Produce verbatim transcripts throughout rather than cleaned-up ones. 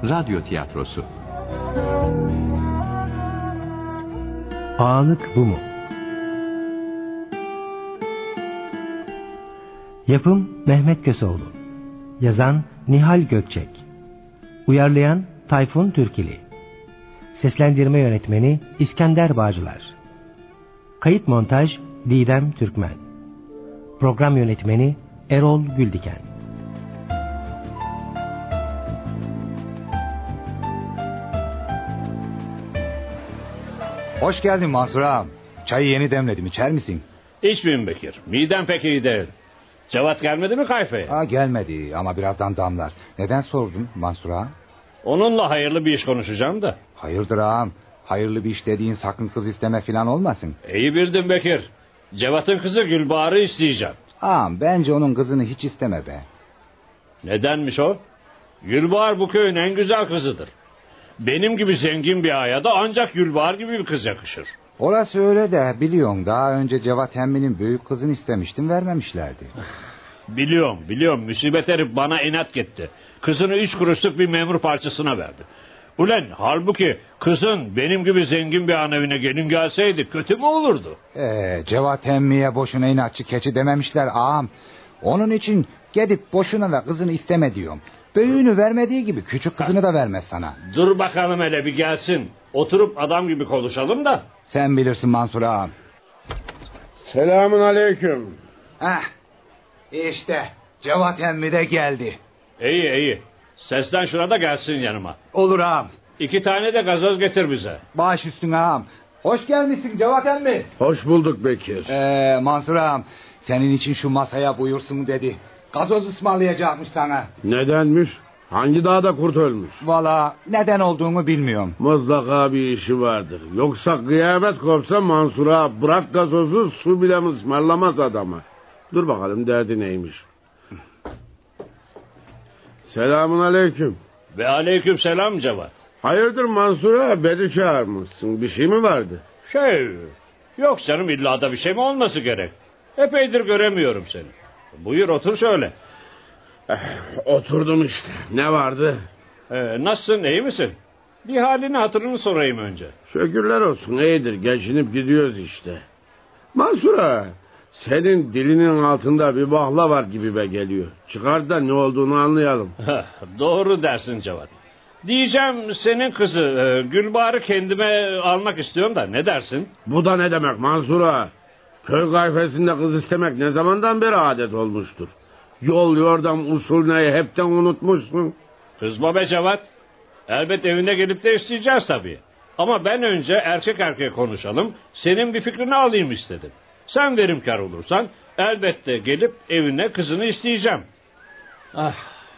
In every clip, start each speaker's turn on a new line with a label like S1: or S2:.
S1: radyo tiyatrosu.
S2: Ağalık bu mu? Yapım Mehmet Köseoğlu. Yazan Nihal Gökçek. Uyarlayan Tayfun Türkili. Seslendirme yönetmeni İskender Bağcılar. Kayıt montaj Didem Türkmen. Program yönetmeni Erol Güldiken.
S3: Hoş geldin Mansur ağam. Çayı yeni demledim, içer misin?
S4: İçmeyeyim Bekir. Midem pek iyi değil. Cevat gelmedi mi kayfaya?
S3: Ha, gelmedi ama birazdan damlar. Neden sordun Mansur ağam?
S4: Onunla hayırlı bir iş konuşacağım da.
S3: Hayırdır ağam? Hayırlı bir iş dediğin sakın kız isteme falan olmasın.
S4: İyi bildin Bekir. Cevat'ın kızı Gülbahar'ı isteyeceğim.
S3: Ağam bence onun kızını hiç isteme be.
S4: Nedenmiş o? Gülbahar bu köyün en güzel kızıdır. Benim gibi zengin bir ağaya da ancak Gülbahar gibi bir kız yakışır.
S3: Orası öyle de biliyorsun, daha önce Cevat emminin büyük kızını istemiştim, vermemişlerdi.
S4: Biliyorum biliyorum, musibet herif bana inat gitti. Kızını üç kuruşluk bir memur parçasına verdi. Ulan halbuki kızın benim gibi zengin bir an evine gelin gelseydi kötü mü olurdu?
S3: Ee, Cevat emmiye boşuna inatçı keçi dememişler ağam. Onun için gidip boşuna da kızını isteme diyorum. Büyüğünü vermediği gibi küçük kızını da vermez sana.
S4: Dur bakalım hele bir gelsin. Oturup adam gibi konuşalım da.
S3: Sen bilirsin Mansur ağam.
S5: Selamun aleyküm.
S3: Heh, işte Cevat emmi de geldi.
S4: İyi iyi. Sesten şurada gelsin yanıma.
S3: Olur ağam.
S4: İki tane de gazoz getir bize.
S3: Baş üstüne ağam. Hoş gelmişsin Cevat emmi.
S5: Hoş bulduk Bekir.
S3: Ee, Mansur ağam, senin için şu masaya buyursun dedi. Gazoz ısmarlayacakmış sana.
S5: Nedenmiş? Hangi dağda kurt ölmüş?
S3: Valla neden olduğunu bilmiyorum.
S5: Mutlaka bir işi vardır. Yoksa kıyamet kopsa Mansur'a bırak gazozu, su bile ısmarlamaz adama. Dur bakalım derdi neymiş. Selamun aleyküm.
S4: Ve aleyküm selam Cevat.
S5: Hayırdır Mansur'a, beni çağırmışsın, bir şey mi vardı?
S4: Şey, yok canım, illa da bir şey mi olması gerek? Epeydir göremiyorum seni. Buyur otur şöyle.
S5: Eh, oturdum işte. Ne vardı?
S4: Ee, nasılsın, iyi misin? Bir halini hatırını sorayım önce.
S5: Şükürler olsun, iyidir, geçinip gidiyoruz işte. Mansur'a, senin dilinin altında bir bahla var gibime geliyor. Çıkar da ne olduğunu anlayalım.
S4: Doğru dersin Cevat. Diyeceğim senin kızı e, Gülbahar'ı kendime almak istiyorum da ne dersin?
S5: Bu da ne demek Mansur'a? Köy kayfesinde kız istemek ne zamandan beri adet olmuştur. Yol yordam usulüne hepten unutmuşsun.
S4: Kızma be Cevat. Elbet evine gelip de isteyeceğiz tabii. Ama ben önce erkek erkeğe konuşalım. Senin bir fikrini alayım istedim. Sen verimkar olursan elbette gelip evine kızını isteyeceğim. Ah.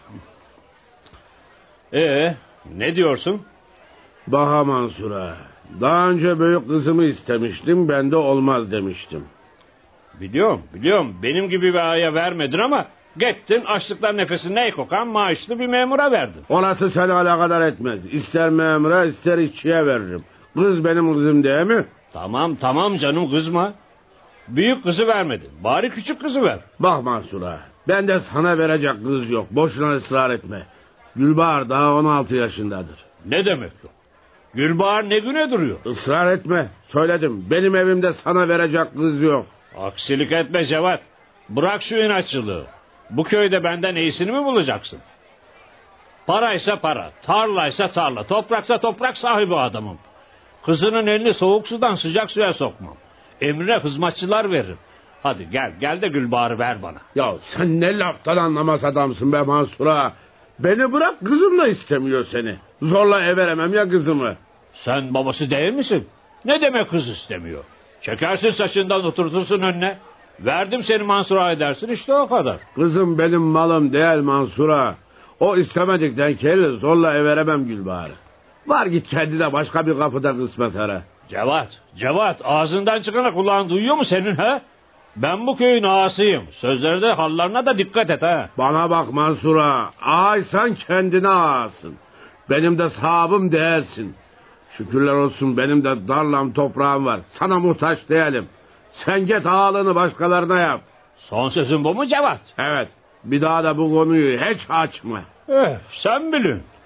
S4: Ee, ne diyorsun?
S5: Baha Mansur'a, daha önce büyük kızımı istemiştim, ben de olmaz demiştim.
S4: Biliyorum biliyorum, benim gibi bir ağaya vermedin ama gittin açlıktan nefesine kokan maaşlı bir memura verdin.
S5: Orası seni alakadar etmez. İster memura ister işçiye veririm. Kız benim kızım değil mi?
S4: Tamam tamam canım, kızma. Büyük kızı vermedin, bari küçük kızı ver.
S5: Bak Mansur'a, ben de sana verecek kız yok, boşuna ısrar etme. Gülbahar daha on altı yaşındadır.
S4: Ne demek yok? Gülbahar ne güne duruyor?
S5: Israr etme, söyledim, benim evimde sana verecek kız yok.
S4: Aksilik etme Cevat. Bırak şu inatçılığı. Bu köyde benden iyisini mi bulacaksın? Paraysa para, tarlaysa tarla, topraksa toprak sahibi adamım. Kızının elini soğuk sudan sıcak suya sokmam. Emrine hizmetçiler veririm. Hadi gel, gel de Gülbahar'ı ver bana.
S5: Ya sen ne laftan anlamaz adamsın be Mansur'a. Beni bırak, kızım da istemiyor seni. Zorla ev veremem ya kızımı.
S4: Sen babası değil misin? Ne demek kız istemiyor? Çekersin saçından, oturtursun önüne. Verdim seni Mansur'a edersin, işte o kadar.
S5: Kızım benim malım değil Mansur'a. O istemedikten kelli zorla ev veremem Gülbahar'ı. Var git kendine başka bir kapıda kısmet ara.
S4: Cevat, Cevat, ağzından çıkana kulağın duyuyor mu senin ha? Ben bu köyün ağasıyım. Sözlerde hallarına da dikkat et ha.
S5: Bana bak Mansur'a, ağaysan kendine ağasın. Benim de sahabım değilsin. Şükürler olsun benim de darlam toprağım var. Sana muhtaç değilim. Sen git ağalığını başkalarına yap.
S4: Son sözün bu mu Cevat?
S5: Evet, bir daha da bu konuyu hiç açma.
S4: Eh, sen bilin.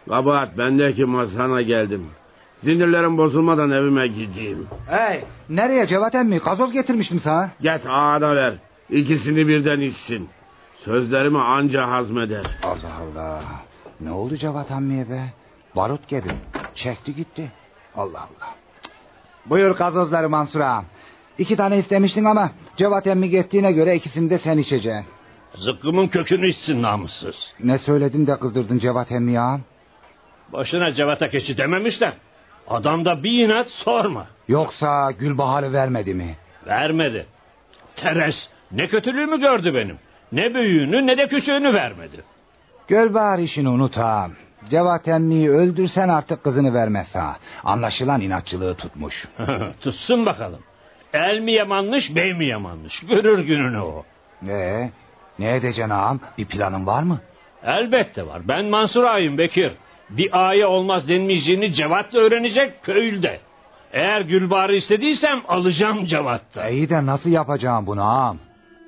S5: Kabahat bendeki masana geldim. Sinirlerim bozulmadan evime gideyim.
S3: Hey, nereye Cevat emmi? Gazoz getirmiştim sana.
S5: Get ağana ver. İkisini birden içsin. Sözlerimi anca hazmeder.
S3: Allah Allah. Ne oldu Cevat emmiye be? Barut gibi. Çekti gitti. Allah Allah. Buyur gazozları Mansur ağam. İki tane istemiştin ama Cevat emmi gittiğine göre ikisini de sen içeceksin.
S4: Zıkkımın kökünü içsin namussuz.
S3: Ne söyledin de kızdırdın Cevat emmi ağam?
S4: Başına Cevat'a keçi dememişler. Adamda bir inat sorma.
S3: Yoksa Gülbahar'ı vermedi mi?
S4: Vermedi. Teres ne kötülüğümü gördü benim. Ne büyüğünü ne de küçüğünü vermedi.
S3: Gülbahar işini unut ağam. Cevat emmiyi öldürsen artık kızını vermez ha. Anlaşılan inatçılığı tutmuş.
S4: Tutsun bakalım. El mi yamanmış bey mi yamanmış. Görür gününü o.
S3: Ee, ne edeceksin ağam? Bir planın var mı?
S4: Elbette var. Ben Mansur ağayım Bekir. Bir ağaya olmaz denmeyeceğini Cevat da öğrenecek köylde. Eğer Gülbahar'ı istediysem alacağım Cevat'ta.
S3: İyi de nasıl yapacağım bunu ağam?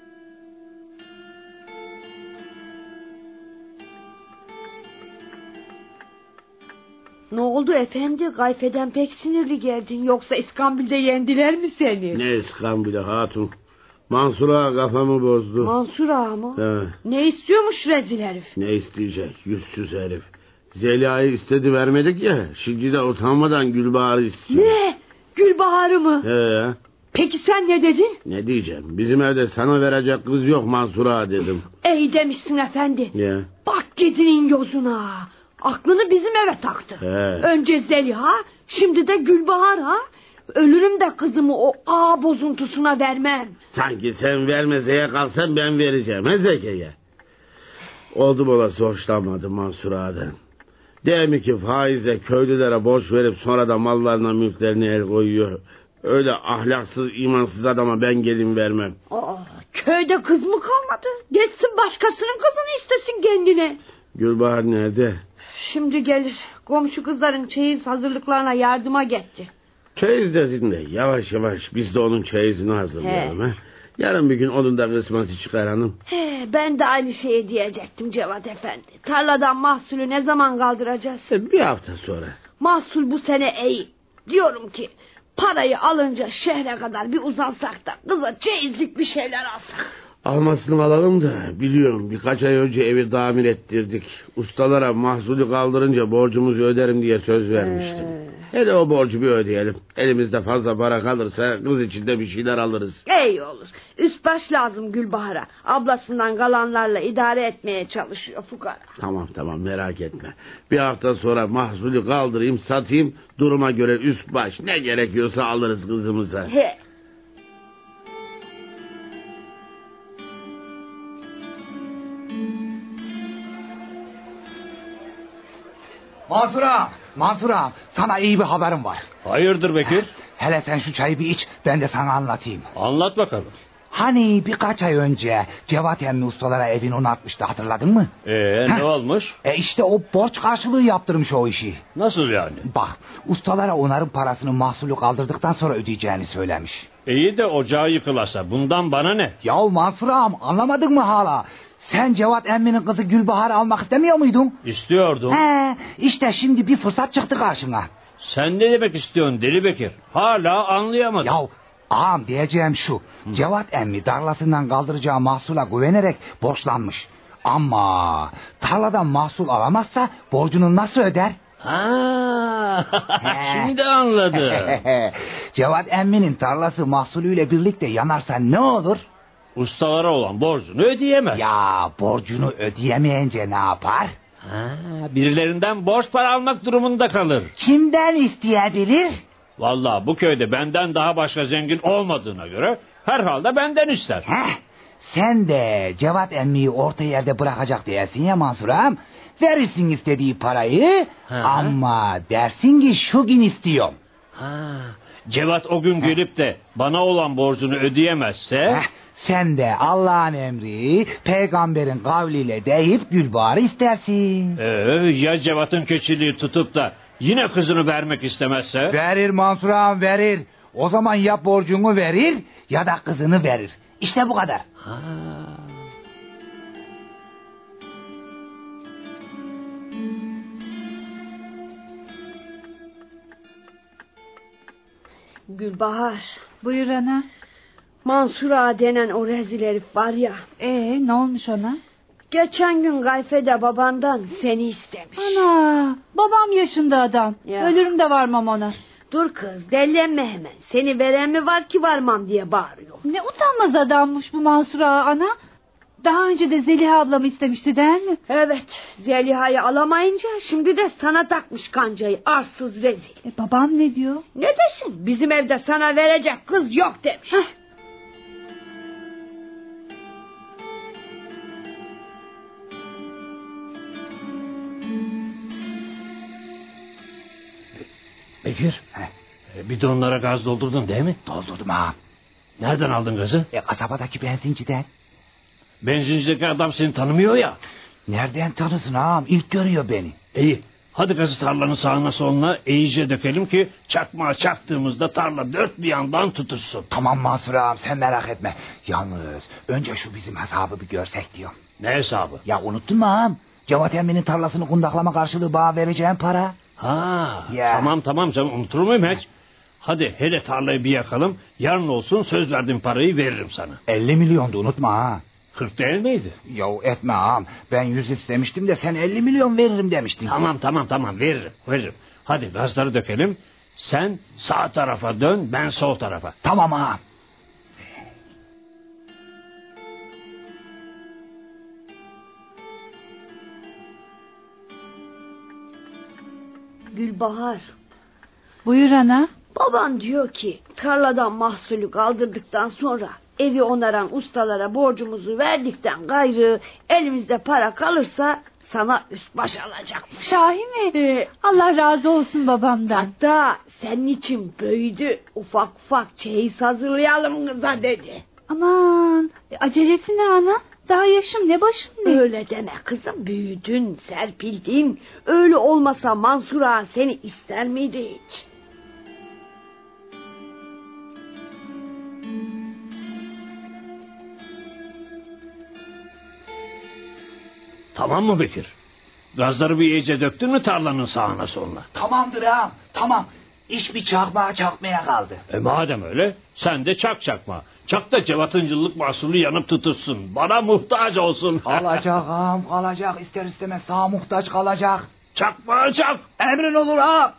S1: Ne oldu efendi? Gayfeden pek sinirli geldin. Yoksa İskambil'de yendiler mi seni?
S5: Ne İskambil'e hatun. Mansur ağa kafamı bozdu.
S1: Mansur ağa mı?
S5: He.
S1: Ne istiyormuş rezil herif?
S5: Ne isteyecek yüzsüz herif. Zeliha'yı istedi vermedik ya. Şimdi de utanmadan Gülbahar'ı istiyor.
S1: Ne? Gülbahar'ı mı?
S5: He.
S1: Peki sen ne dedin?
S5: Ne diyeceğim? Bizim evde sana verecek kız yok Mansur ağa dedim.
S1: İyi demişsin efendi.
S5: Ya.
S1: Bak gidinin yozuna. Aklını bizim eve taktı.
S5: He.
S1: Önce Zeliha, şimdi de Gülbahar ha. Ölürüm de kızımı o ağa bozuntusuna vermem.
S5: Sanki sen vermeseye kalsan ben vereceğim. He Zekiye? Oldum olası hoşlanmadım Mansur ağadan. Değil mi ki faize köylülere borç verip sonra da mallarına mülklerine el koyuyor. Öyle ahlaksız imansız adama ben gelin vermem.
S1: Aa, köyde kız mı kalmadı? Geçsin başkasının kızını istesin kendine.
S5: Gülbahar nerede?
S1: Şimdi gelir. Komşu kızların çeyiz hazırlıklarına yardıma gitti.
S5: Çeyiz dedin de yavaş yavaş biz de onun çeyizini hazırlayalım. He. Yarın bir gün onun da kısmeti çıkar hanım.
S1: He, ben de aynı şeyi diyecektim Cevat efendi. Tarladan mahsulü ne zaman kaldıracağız?
S5: Bir hafta sonra.
S1: Mahsul bu sene iyi. Diyorum ki parayı alınca şehre kadar bir uzansak da kıza çeyizlik bir şeyler alsak.
S5: Almasını alalım da biliyorum birkaç ay önce evi tamir ettirdik. Ustalara mahsulü kaldırınca borcumuzu öderim diye söz vermiştim. Ee... Hele o borcu bir ödeyelim. Elimizde fazla para kalırsa kız için de bir şeyler alırız.
S1: İyi olur. Üst baş lazım Gülbahar'a. Ablasından kalanlarla idare etmeye çalışıyor fukara.
S5: Tamam tamam merak etme. Bir hafta sonra mahsulü kaldırayım satayım. Duruma göre üst baş ne gerekiyorsa alırız kızımıza.
S1: He.
S3: Mansur ağam, Mansur ağam, sana iyi bir haberim var.
S4: Hayırdır Bekir?
S3: Hele sen şu çayı bir iç, ben de sana anlatayım.
S4: Anlat bakalım.
S3: Hani birkaç ay önce Cevat emmi ustalara evini onartmıştı, hatırladın mı?
S4: Ee ne olmuş?
S3: E işte o borç karşılığı yaptırmış o işi.
S4: Nasıl yani?
S3: Bak, ustalara onarım parasını mahsulü kaldırdıktan sonra ödeyeceğini söylemiş.
S4: İyi de ocağı yıkılasa bundan bana ne?
S3: Yahu Mansur ağam, anlamadın mı hala? Sen Cevat emminin kızı Gülbahar'ı almak istemiyor muydun?
S4: İstiyordum.
S3: He, işte şimdi bir fırsat çıktı karşına.
S4: Sen ne demek istiyorsun Deli Bekir? Hala anlayamadım.
S3: Yahu ağam diyeceğim şu. Hı. Cevat emmi tarlasından kaldıracağı mahsula güvenerek borçlanmış. Ama tarladan mahsul alamazsa borcunu nasıl öder?
S4: Ha, şimdi anladım.
S3: Cevat emminin tarlası mahsulüyle birlikte yanarsa ne olur?
S4: Ustalara olan borcunu ödeyemez.
S3: Ya borcunu ödeyemeyince ne yapar?
S4: Ha, birilerinden borç para almak durumunda kalır.
S3: Kimden isteyebilir?
S4: Vallahi bu köyde benden daha başka zengin olmadığına göre herhalde benden ister.
S3: Heh, sen de Cevat emmiyi orta yerde bırakacak diyorsun ya Mansur ağam. Verirsin istediği parayı ha. Ama dersin ki şu gün istiyorum.
S4: Ha, Cevat o gün gelip de bana olan borcunu ödeyemezse...
S3: Heh, sen de Allah'ın emri, peygamberin kavliyle deyip Gülbahar'ı istersin.
S4: Ee, ya Cevat'ın keçiliği tutup da yine kızını vermek istemezse?
S3: Verir Mansur ağam, verir. O zaman ya borcunu verir ya da kızını verir. İşte bu kadar.
S4: Ha.
S1: Gülbahar.
S6: Buyur ana.
S1: Mansur Ağa denen o rezil herif var ya.
S6: Ee, ne olmuş ona?
S1: Geçen gün Gayfe'de babandan seni istemiş.
S6: Ana, babam yaşında adam.
S1: Ya.
S6: Ölürüm de varmam ona.
S1: Dur kız, dellenme hemen. Seni veren mi var ki varmam diye bağırıyor.
S6: Ne utanmaz adammış bu Mansur Ağa ana. Daha önce de Zeliha ablamı istemişti değil mi?
S1: Evet, Zeliha'yı alamayınca şimdi de sana takmış kancayı, arsız rezil.
S6: E, babam ne diyor?
S1: Ne desin, bizim evde sana verecek kız yok demiş.
S6: Heh.
S4: Bekir, e, bidonlara gaz doldurdun değil mi?
S3: Doldurdum ağam.
S4: Nereden aldın gazı?
S3: E, kasabadaki benzinciden.
S4: Benzincideki adam seni tanımıyor ya.
S3: Nereden tanısın ağam? İlk görüyor beni.
S4: İyi, hadi gazı tarlanın sağına soluna iyice dökelim ki çakmağa çaktığımızda tarla dört bir yandan tutuşsun.
S3: Tamam Mansur ağam, sen merak etme. Yalnız önce şu bizim hesabı bir görsek diyorum.
S4: Ne hesabı?
S3: Ya unuttun mu ağam? Cevat emminin tarlasını kundaklama karşılığı bana vereceğim para.
S4: Ha,
S3: Ya.
S4: tamam tamam canım, unutur muyum hiç? Hadi hele tarlayı bir yakalım. Yarın olsun, söz verdiğim parayı veririm sana.
S3: elli milyondu, unutma ha.
S4: kırk değil miydi?
S3: Yahu etme ağam. Ben yüz istemiştim de sen elli milyon veririm demiştin.
S4: Tamam tamam tamam veririm veririm. Hadi gazları dökelim. Sen sağ tarafa dön, ben sol tarafa.
S3: Tamam ağam.
S1: Gülbahar,
S6: Buyur ana.
S1: baban diyor ki tarladan mahsulü kaldırdıktan sonra evi onaran ustalara borcumuzu verdikten gayrı elimizde para kalırsa sana üst baş alacakmış.
S6: Sahi mi?
S1: Ee,
S6: Allah razı olsun babamdan.
S1: hatta senin için büyüdü, ufak ufak çeyiz hazırlayalım kıza dedi.
S6: Aman, e, acelesi ne ana? Daha yaşım ne başım ne?
S1: Öyle deme kızım, büyüdün, serpildin. Öyle olmasa Mansur Ağa seni ister miydi hiç?
S4: Tamam mı Bekir? Gazları bir iyice döktün mü tarlanın sağına soluna?
S3: Tamamdır ağam, tamam. İş bir çakmağa çakmaya kaldı.
S4: E madem öyle, sen de çak çakma. Çak da Cevat'ın yıllık mahsulü yanıp tutuşsun. Bana muhtaç olsun.
S3: Kalacak ağam, kalacak. İster istemez sağ muhtaç kalacak.
S4: Çakma çak.
S3: Emrin olur ağam.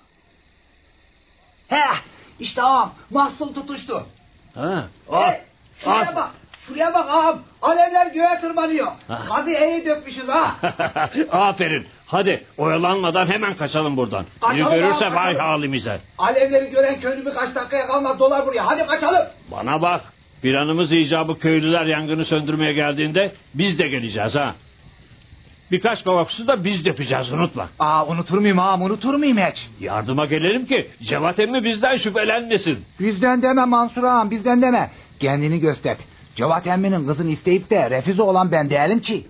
S3: Heh, işte ağam, mahsul tutuştu.
S4: Ha, al,
S3: Hey, şuraya
S4: al.
S3: bak, şuraya bak ağam. Alevler göğe tırmanıyor.
S4: Ha.
S3: Gazı iyi dökmüşüz ha.
S4: Aferin. Hadi oyalanmadan hemen kaçalım buradan.
S3: Kaçalım
S4: Biri görürse
S3: abi,
S4: vay
S3: kaçalım.
S4: halimize.
S3: Alevleri gören köylü birkaç dakikaya kalmaz dolar buraya. Hadi kaçalım.
S4: Bana bak. Planımız icabı köylüler yangını söndürmeye geldiğinde biz de geleceğiz ha. Birkaç kavak su da biz dökeceğiz, unutma.
S3: Aa, unutur muyum ağam, unutur muyum hiç?
S4: Yardıma gelelim ki Cevat emmi bizden şüphelenmesin.
S3: Bizden deme Mansur ağam, bizden deme. Kendini göster. Cevat emminin kızını isteyip de refüze olan ben değilim ki.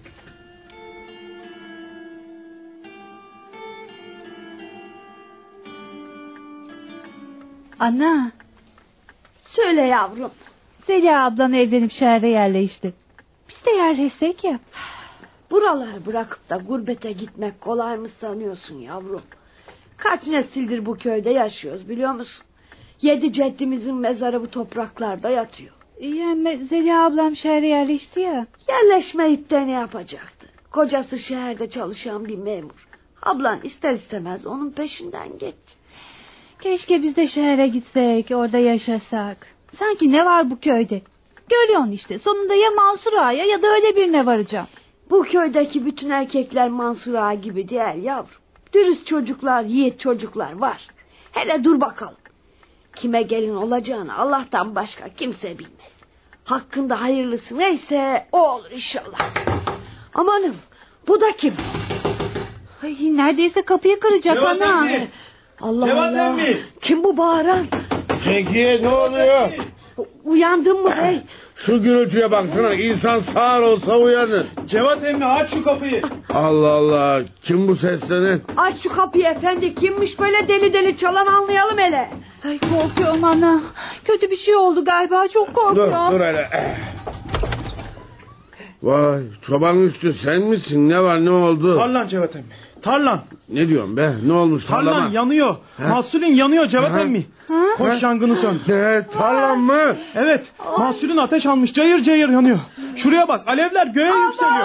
S6: Ana,
S1: Söyle yavrum.
S6: Zeliha ablam evlenip şehre yerleşti. Biz de yerleşsek ya.
S1: Buraları bırakıp da gurbete gitmek kolay mı sanıyorsun yavrum? Kaç nesildir bu köyde yaşıyoruz biliyor musun? Yedi ceddimizin mezarı bu topraklarda yatıyor.
S6: İyi ama Zeliha ablam şehre yerleşti ya.
S1: Yerleşmeyip de ne yapacaktı? Kocası şehirde çalışan bir memur. Ablan ister istemez onun peşinden gitti.
S6: Keşke biz de şehre gitsek, orada yaşasak. Sanki ne var bu köyde? Görüyorsun işte, sonunda ya Mansur Ağa'ya ya da öyle birine varacağım.
S1: Bu köydeki bütün erkekler Mansur Ağa gibi değil yavrum. Dürüst çocuklar, yiğit çocuklar var. Hele dur bakalım. Kime gelin olacağını Allah'tan başka kimse bilmez. Hakkında hayırlısı neyse o olur inşallah. Amanım, bu da kim?
S6: Ay, neredeyse kapıyı kıracak
S5: Cevat
S6: ana.
S5: emmi!
S1: Allah
S5: Cevat
S1: Allah.
S5: emmi!
S1: Kim bu bağıran?
S5: Peki ne oluyor?
S1: Uyandın mı bey?
S5: Şu gürültüye baksana, insan sağır olsa uyanır.
S7: Cevat emmi aç şu kapıyı.
S5: Allah Allah, kim bu seslenen?
S1: Aç şu kapıyı efendi. Kimmiş böyle deli deli çalan, anlayalım hele.
S6: Ay, korkuyorum ana. Kötü bir şey oldu galiba, çok
S5: Dur
S6: korkuyorum.
S5: dur hele. Vay çoban üstü sen misin? Ne var ne oldu?
S7: Tarlan Cevat emmi. Tarlan.
S5: Ne diyorsun be? Ne olmuş tarlama?
S7: Tarlan yanıyor. Mahsulün yanıyor Cevat
S5: Ha?
S7: emmi.
S6: Ha?
S7: Koş yangını söndür.
S5: Ne tarlam mı?
S7: Evet. Mahsulün ateş almış. Cayır cayır yanıyor. Şuraya bak. Alevler göğe yükseliyor.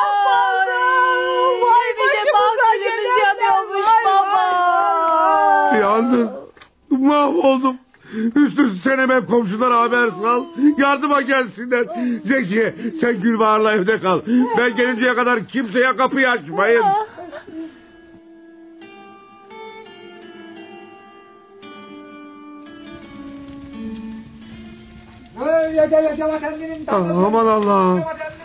S6: Vay bir de mahsulümüz yanıyormuş baba.
S5: Yandım. Mahvoldum. Üst üste sen hemen komşulara haber sal. Yardıma gelsinler. Zeki sen Gülbahar'la evde kal. Ben gelinceye kadar kimseye kapıyı açmayın. Aman Allah'ım.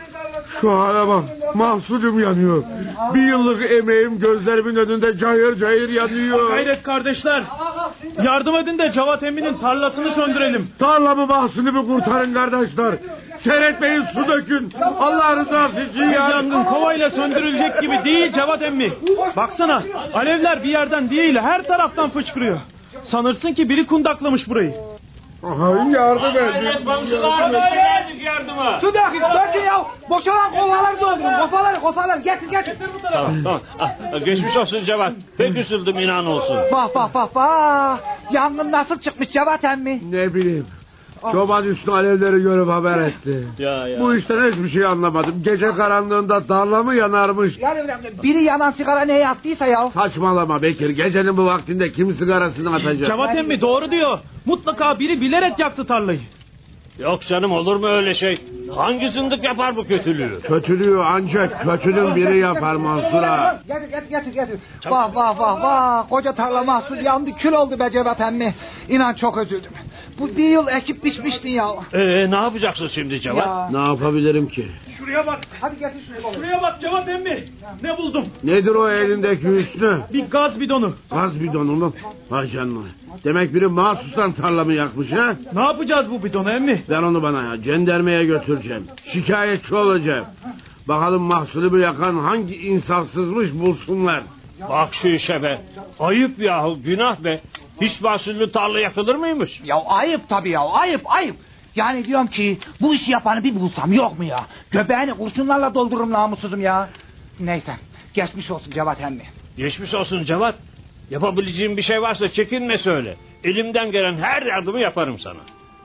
S5: Şu hale bak. Mahsulüm yanıyor. Bir yıllık emeğim gözlerimin önünde cayır cayır yanıyor.
S7: Gayret kardeşler. Yardım edin de Cevat emminin tarlasını söndürelim.
S5: Tarlamı mahsulümü kurtarın kardeşler. Seyretmeyin su dökün. Allah rızası için ya.
S7: Yangın kovayla söndürülecek gibi değil Cevat emmi. Baksana alevler bir yerden değil her taraftan fışkırıyor. Sanırsın ki biri kundaklamış burayı.
S5: Aha, yardım edin.
S4: Evet komşular verdik yardıma.
S3: Su dökün, dökün ya. Boşalan kovaları doldurun. Kopaları, kopaları. Getir, getir.
S4: Tamam tamam. Ah, geçmiş olsun Cevat. Pek üzüldüm inan olsun.
S3: Bak, bak, bak, bak. Yangın nasıl çıkmış Cevat emmi?
S5: Ne bileyim. Çoban üstü alevleri görüp haber etti.
S4: Ya, ya.
S5: Bu işten hiçbir şey anlamadım. Gece karanlığında tarla mı yanarmış?
S3: Yani biri yanan sigara ne yaktıysa ya.
S5: Saçmalama Bekir. Gecenin bu vaktinde kim sigarasını atacak?
S7: Cevat emmi doğru diyor. Mutlaka biri bilerek yaktı tarlayı.
S4: Yok canım olur mu öyle şey? Hangi zındık yapar bu kötülüğü?
S5: Kötülüğü ancak kötünün biri yapar Mansur ağa.
S3: Getir, getir, getir, getir. Vah, vah, vah, vah. Koca tarla mahsul yandı, kül oldu be Cevat emmi. İnan çok üzüldüm. Bu bir yıl ekip biçmiştin ya.
S4: Ee, ne yapacaksın şimdi Cevat?
S3: Ya.
S5: Ne yapabilirim ki?
S7: Şuraya bak.
S3: Hadi getir şuraya baba.
S7: Şuraya bak Cevat emmi. Ne buldum?
S5: Nedir o elindeki Hüsnü?
S7: Bir gaz bidonu.
S5: Gaz bidonu mu? Vay canına. Demek biri mahsustan tarlamı yakmış ha?
S7: Ne yapacağız bu bidonu emmi?
S5: Ver onu bana ya. Cendermeye götüreceğim. Şikayetçi olacağım. Bakalım mahsulü yakan hangi insafsızmış bulsunlar.
S4: Bak şu işe be. Ayıp yahu günah be. Hiç mahsullü tarla yakılır mıymış?
S3: Ya ayıp tabii ya, ayıp, ayıp. Yani diyorum ki bu işi yapanı bir bulsam yok mu ya? Göbeğini kurşunlarla doldururum namussuzum ya. Neyse, geçmiş olsun Cevat emmi.
S4: Geçmiş olsun Cevat. Yapabileceğim bir şey varsa çekinme söyle. Elimden gelen her yardımı yaparım sana.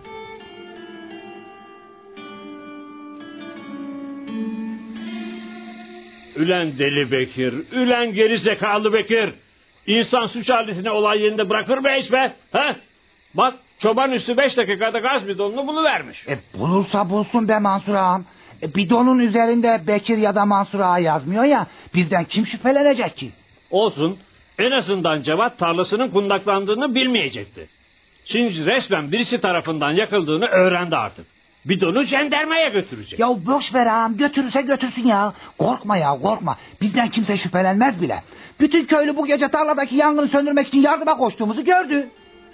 S4: Ülen deli Bekir, ülen geri zekalı Bekir. İnsan suç aletini olay yerinde bırakır mı hiç be? Ha? Bak çoban üstü beş dakikada gaz bidonunu buluvermiş.
S3: E bulursa bulsun be Mansur ağam. E, bidonun üzerinde Bekir ya da Mansur ağa yazmıyor ya. Bizden kim şüphelenecek ki?
S4: Olsun. En azından Cevat tarlasının kundaklandığını bilmeyecekti. Şimdi resmen birisi tarafından yakıldığını öğrendi artık. Bidonu jandarmaya götürecek.
S3: Ya boş ver ağam, götürürse götürsün ya. Korkma ya, korkma. Bizden kimse şüphelenmez bile. Bütün köylü bu gece tarladaki yangını söndürmek için yardıma koştuğumuzu gördü.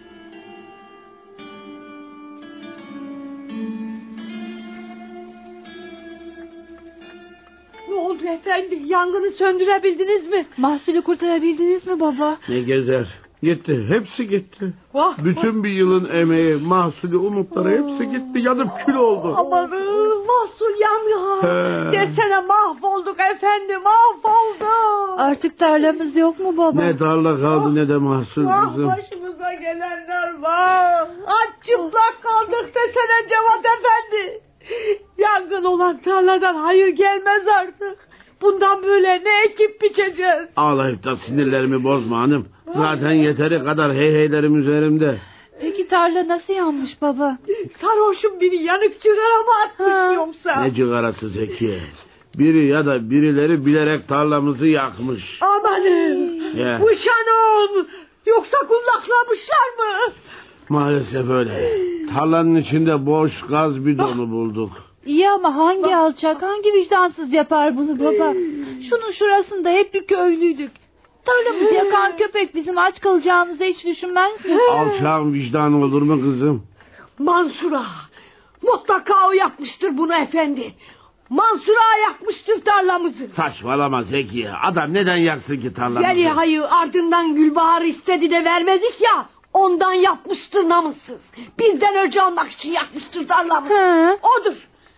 S1: Ne oldu efendi? Yangını söndürebildiniz mi?
S6: Mahsulü kurtarabildiniz mi baba?
S5: Ne gezer. Gitti. Hepsi gitti.
S1: Vah,
S5: Bütün bir yılın emeği, mahsulü, umutları hepsi gitti. Yanıp kül oldu.
S1: amanın mahsul yanıyor.
S5: He.
S1: Desene mahvolduk efendi, mahvolduk.
S6: Artık tarlamız yok mu baba?
S5: Ne tarla kaldı ne de mahsul
S1: Vah
S5: kızım.
S1: başımıza gelenler var. Aç çıplak kaldık desene Cevat efendi. Yangın olan tarladan hayır gelmez artık. Bundan böyle ne ekip biçeceğiz?
S5: Ağlayıp da sinirlerimi bozma hanım. Zaten yeteri kadar heyheylerim üzerimde.
S6: Peki tarla nasıl yanmış baba?
S1: Sarhoşun biri yanık cigara mı atmış
S6: Ha.
S1: yoksa?
S5: Ne cigarası Zekiye. Biri ya da birileri bilerek tarlamızı yakmış.
S1: Amanın.
S5: Ya.
S1: Bu şanon. Yoksa kundaklamışlar mı?
S5: Maalesef öyle. Tarlanın içinde boş gaz bidonu bulduk.
S6: İyi ama hangi alçak, hangi vicdansız yapar bunu baba? Şunun şurasında hep bir köylüydük. Tarlamızı yakan köpek bizim aç kalacağımızı hiç düşünmez mi?
S5: Alçağın vicdanı olur mu kızım?
S1: Mansur Ağa. Mutlaka o yapmıştır bunu efendi. Mansur Ağa yakmıştır tarlamızı.
S5: Saçmalama Zekiye. Adam neden yaksın ki tarlamızı?
S1: Zeliha'yı ardından Gülbahar'ı istedi de vermedik ya. Ondan yapmıştır namussuz. Bizden önce almak için yakmıştır tarlamızı.
S6: Hı.
S1: Odur.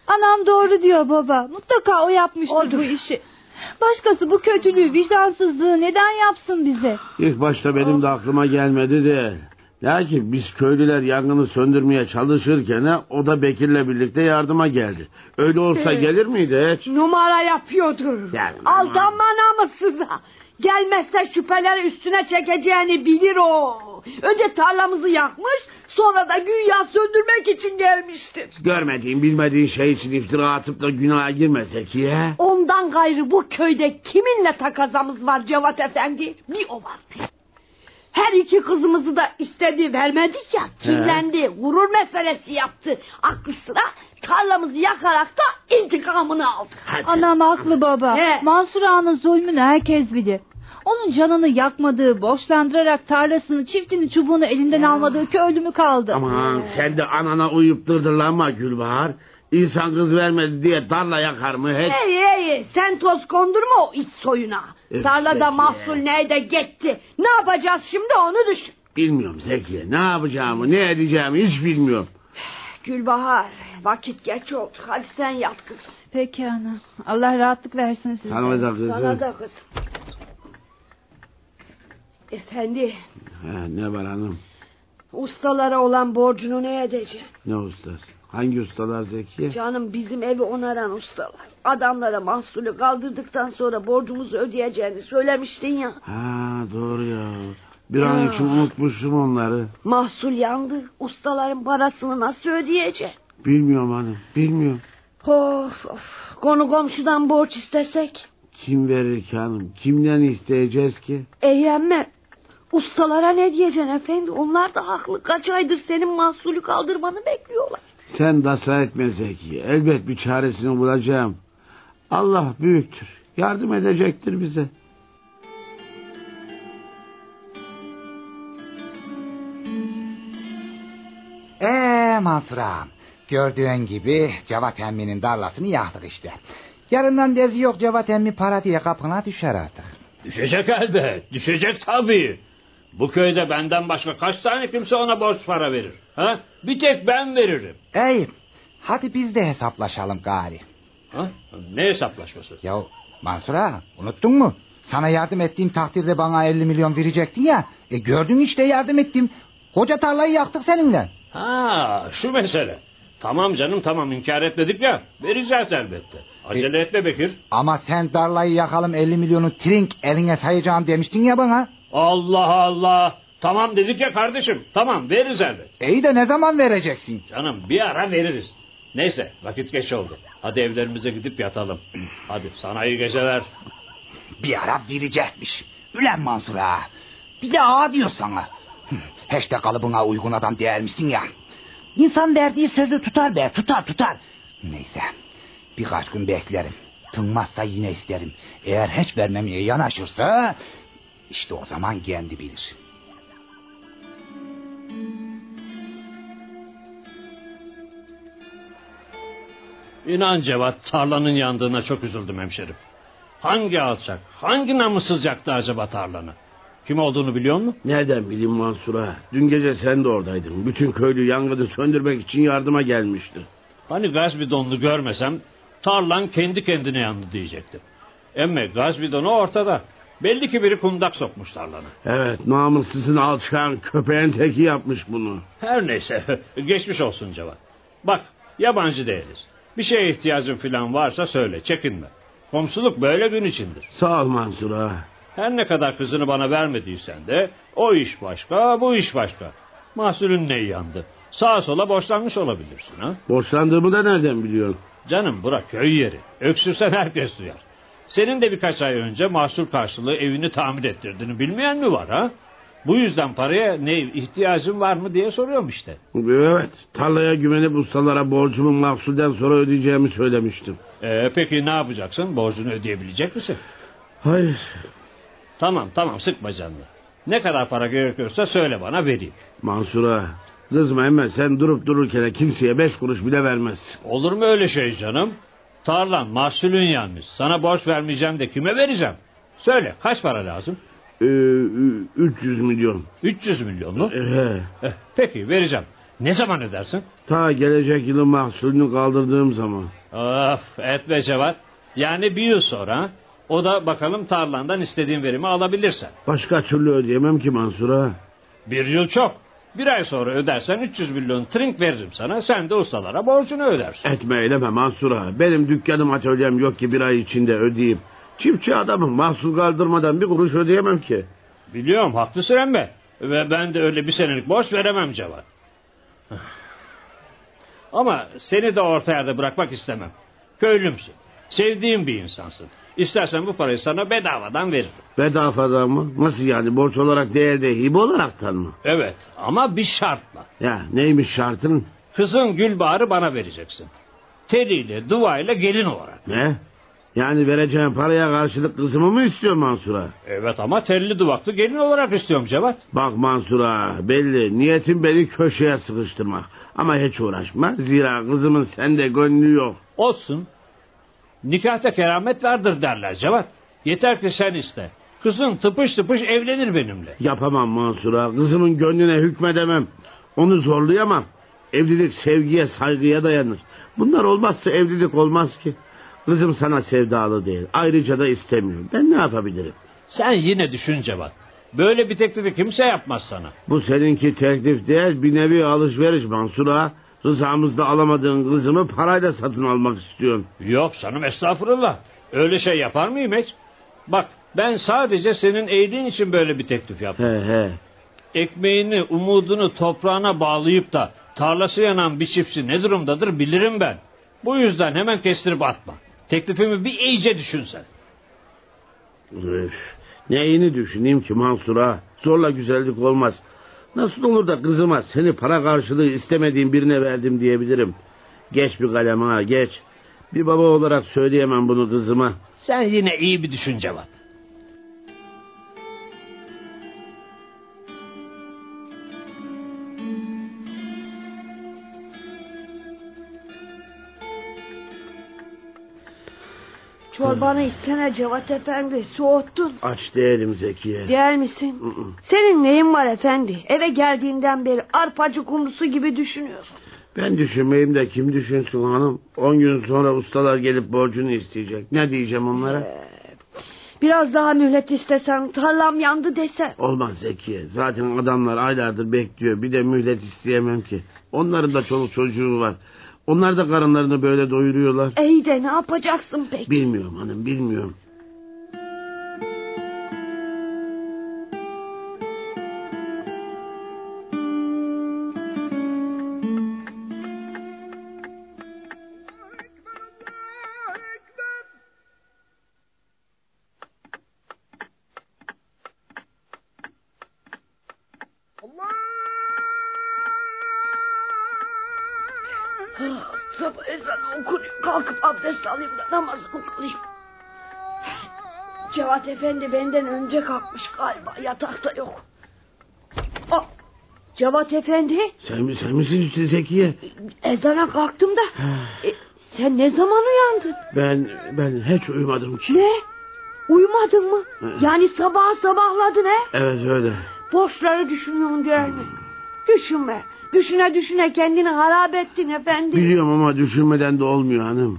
S6: Anam doğru diyor baba. Mutlaka o yapmıştır
S1: Odur.
S6: bu işi. Başkası bu kötülüğü, vicdansızlığı neden yapsın bize?
S5: İlk başta benim de aklıma gelmedi de. Lakin biz köylüler yangını söndürmeye çalışırken o da Bekir'le birlikte yardıma geldi. Öyle olsa gelir miydi hiç?
S1: Numara yapıyordur.
S5: Yani,
S1: Aldanma namussuz. Gelmezse şüpheleri üstüne çekeceğini bilir o. Önce tarlamızı yakmış, sonra da güya söndürmek için gelmiştir.
S5: Görmediğin bilmediğin şey için iftira atıp da günaha girmesek ya.
S1: Ondan gayrı bu köyde kiminle takazamız var Cevat Efendi? Bir o var. Her iki kızımızı da istedi vermedik ya, kirlendi, gurur meselesi yaptı. Aklı sıra tarlamızı yakarak da intikamını aldı.
S5: Hadi.
S6: Anam haklı baba.
S1: He.
S6: Mansur Ağa'nın zulmünü herkes bilir. Onun canını yakmadığı, borçlandırarak tarlasını, çiftini, çubuğunu elinden almadığı köylü mü kaldı?
S5: Aman sen de anana uyup dırdırlanma Gülbahar. İnsan kız vermedi diye tarla yakar mı hiç?
S1: Hey hey, sen toz kondurma o iç soyuna.
S5: Evet,
S1: Tarlada
S5: peki.
S1: mahsul neyde gitti. Ne yapacağız şimdi onu düşün.
S5: Bilmiyorum Zekiye, ne yapacağımı ne edeceğimi hiç bilmiyorum.
S1: Gülbahar, vakit geç oldu. Hadi sen yat kızım.
S6: Peki ana. Allah rahatlık versin size.
S5: Sana da kızım.
S1: Sana da kızım. Efendi,
S5: Ha, ne var hanım?
S1: ustalara olan borcunu ne edeceksin?
S5: Ne ustası? Hangi ustalar Zekiye?
S1: Canım bizim evi onaran ustalar. Adamlara mahsulü kaldırdıktan sonra borcumuzu ödeyeceğini söylemiştin ya.
S5: Ha doğru ya. Bir an için unutmuşum onları.
S1: Mahsul yandı. Ustaların parasını nasıl ödeyeceksin?
S5: Bilmiyorum hanım, bilmiyorum.
S1: Of of. Konu komşudan borç istesek.
S5: Kim verir ki hanım? Kimden isteyeceğiz ki?
S1: Eyyemme. Ustalara ne diyeceksin efendi? Onlar da haklı. Kaç aydır senin mahsulü kaldırmanı bekliyorlar.
S5: Sen dasa etme Zekiye. Elbet bir çaresini bulacağım. Allah büyüktür. Yardım edecektir bize.
S3: Eee Mansur ağam, gördüğün gibi Cevat emminin darlasını yaktık işte. Yarından dezi yok Cevat emmi para diye kapına düşer artık.
S4: Düşecek elbet. Düşecek tabii. Bu köyde benden başka kaç tane kimse ona borç para verir? Ha? Bir tek ben veririm.
S3: Ey, hadi biz de hesaplaşalım gari.
S4: Ha? Ne hesaplaşması?
S3: Ya Mansur ağa, unuttun mu? Sana yardım ettiğim takdirde bana elli milyon verecektin ya. E gördün işte yardım ettim. Koca tarlayı yaktık seninle.
S4: Ha, şu mesele. Tamam canım tamam inkar etmedik ya. Vereceğiz elbette. Acele
S3: E,
S4: etme Bekir.
S3: Ama sen tarlayı yakalım elli milyonu trink eline sayacağım demiştin ya bana.
S4: Allah Allah. Tamam dedik ya kardeşim. Tamam veririz elbet.
S3: İyi de ne zaman vereceksin?
S4: Canım bir ara veririz. Neyse vakit geç oldu. Hadi evlerimize gidip yatalım. Hadi sana iyi geceler.
S3: Bir ara verecekmiş. Ülen Mansur ağa. Bir de ağa diyor sana. Hiç de kalıbına uygun adam değermişsin ya. İnsan verdiği sözü tutar be, tutar tutar. Neyse, birkaç gün beklerim. Tınmazsa yine isterim. Eğer hiç vermemeye yanaşırsa işte o zaman kendi bilir.
S4: İnan Cevat tarlanın yandığına çok üzüldüm hemşerim. Hangi alçak, hangi namussuz yaktı acaba tarlanı? Kim olduğunu biliyor musun?
S5: Nereden bileyim Mansur'a? Dün gece sen de oradaydın. Bütün köylü yangını söndürmek için yardıma gelmişti.
S4: Hani gaz bidonunu görmesem tarlan kendi kendine yandı diyecektim. Emme gaz bidonu ortada. Belli ki biri kundak sokmuş tarlana.
S5: Evet, namussuzun alçağın köpeğin teki yapmış bunu.
S4: Her neyse geçmiş olsun Cevat. Bak yabancı değiliz. Bir şeye ihtiyacın falan varsa söyle çekinme. Komşuluk böyle gün içindir.
S5: Sağ ol Mansur'a.
S4: Her ne kadar kızını bana vermediysen de o iş başka bu iş başka. Mahsulün neyi yandı? Sağa sola borçlanmış olabilirsin ha?
S5: Borçlandığımı da nereden biliyorsun?
S4: Canım bırak köy yeri. Öksürsen herkes duyar. Senin de birkaç ay önce mahsul karşılığı evini tamir ettirdiğini bilmeyen mi var ha? Bu yüzden paraya ne ihtiyacın var mı diye soruyorum işte.
S5: Evet, tarlaya güvenip ustalara borcumu mahsulden sonra ödeyeceğimi söylemiştim.
S4: Ee, peki ne yapacaksın? Borcunu ödeyebilecek misin?
S5: Hayır.
S4: Tamam tamam sıkma canını. Ne kadar para gerekiyorsa söyle bana vereyim.
S5: Mansur'a kızma hemen sen durup dururken kimseye beş kuruş bile vermezsin.
S4: Olur mu öyle şey canım? Tarlan mahsulün yanmış. Sana borç vermeyeceğim de kime vereceğim? Söyle kaç para lazım?
S5: Ee, üç yüz milyon.
S4: üç yüz milyon mu?
S5: Ee,
S4: Eh, peki vereceğim. Ne zaman ödersin?
S5: Ta gelecek yılın mahsulünü kaldırdığım zaman.
S4: Of etme Cevat. Yani bir yıl sonra. O da bakalım tarlandan istediğin verimi alabilirsen.
S5: Başka türlü ödeyemem ki Mansur ağa.
S4: Bir yıl çok. Bir ay sonra ödersen üç yüz milyon trink veririm sana. Sen de ustalara borcunu ödersin.
S5: Etme eyleme Mansur ağa. Benim dükkanım atölyem yok ki bir ay içinde ödeyeyim. Çiftçi adamım, mahsul kaldırmadan bir kuruş ödeyemem ki.
S4: Biliyorum haklısın emmi. Ve ben de öyle bir senelik borç veremem Cevat. Ama seni de orta yerde bırakmak istemem. Köylümsün. Sevdiğim bir insansın. İstersen bu parayı sana bedavadan veririm.
S5: Bedavadan mı? Nasıl yani, borç olarak değil de hibe olaraktan mı?
S4: Evet ama bir şartla.
S5: Ya neymiş şartın?
S4: Kızın Gülbahar'ı bana vereceksin. Teliyle duayla gelin olarak.
S5: Ne? Yani vereceğim paraya karşılık kızımı mı istiyor Mansur ağa?
S4: Evet ama telli duvaklı gelin olarak istiyorum Cevat.
S5: Bak Mansur ağa, belli niyetin beni köşeye sıkıştırmak. Ama hiç uğraşma, zira kızımın sende gönlü yok.
S4: Olsun. Nikahta keramet vardır derler Cevat. Yeter ki sen iste. Kızın tıpış tıpış evlenir benimle.
S5: Yapamam Mansur ağa, kızımın gönlüne hükmedemem. Onu zorlayamam. Evlilik sevgiye, saygıya dayanır. Bunlar olmazsa evlilik olmaz ki. Kızım sana sevdalı değil. Ayrıca da istemiyorum. Ben ne yapabilirim?
S4: Sen yine düşün Cevat. Böyle bir teklifi kimse yapmaz sana.
S5: Bu seninki teklif değil, bir nevi alışveriş Mansur ağa. Rızamızda alamadığın kızımı parayla satın almak istiyorsun.
S4: Yok canım estağfurullah. Öyle şey yapar mıyım hiç? Bak ben sadece senin iyiliğin için böyle bir teklif yaptım.
S5: He he.
S4: Ekmeğini, umudunu toprağına bağlayıp da tarlası yanan bir çiftçi ne durumdadır bilirim ben. Bu yüzden hemen kestirip atma. Teklifimi bir iyice düşünsen.
S5: Üf, neyini düşüneyim ki Mansur ağa? Zorla güzellik olmaz. Nasıl olur da kızıma seni para karşılığı istemediğim birine verdim diyebilirim. Geç bir kalem ha, geç. Bir baba olarak söyleyemem bunu kızıma.
S4: Sen yine iyi bir düşün Cevat.
S1: Çorbanı istene Cevat efendi, soğuttun.
S5: Aç değilim Zekiye.
S1: Değil misin?
S5: Hı hı.
S1: Senin neyin var efendi? Eve geldiğinden beri arpacı kumrusu gibi düşünüyorsun.
S5: Ben düşünmeyeyim de kim düşünsün hanım? On gün sonra ustalar gelip borcunu isteyecek. Ne diyeceğim onlara?
S1: Ee, biraz daha mühlet istesen, tarlam yandı desen.
S5: Olmaz Zekiye. Zaten adamlar aylardır bekliyor. Bir de mühlet isteyemem ki. Onların da çoluk çocuğu var. Onlar da karınlarını böyle doyuruyorlar.
S1: İyi de ne yapacaksın peki?
S5: Bilmiyorum hanım, bilmiyorum.
S1: Sabah ezanı okunuyor. Kalkıp abdest alayım da namazımı kılayım. Cevat efendi benden önce kalkmış galiba. Yatakta yok. Aa, Cevat efendi.
S5: Sen, mi, sen misin işte Zekiye?
S1: Ezana kalktım da. e, sen ne zaman uyandın?
S5: Ben ben hiç uyumadım ki.
S1: Ne? Uyumadın mı? Yani sabah sabahladın he?
S5: Evet öyle.
S1: Borçları düşünüyorsun değil mi? Düşünme. Düşüne düşüne kendini harap ettin efendi.
S5: Biliyorum ama düşünmeden de olmuyor hanım.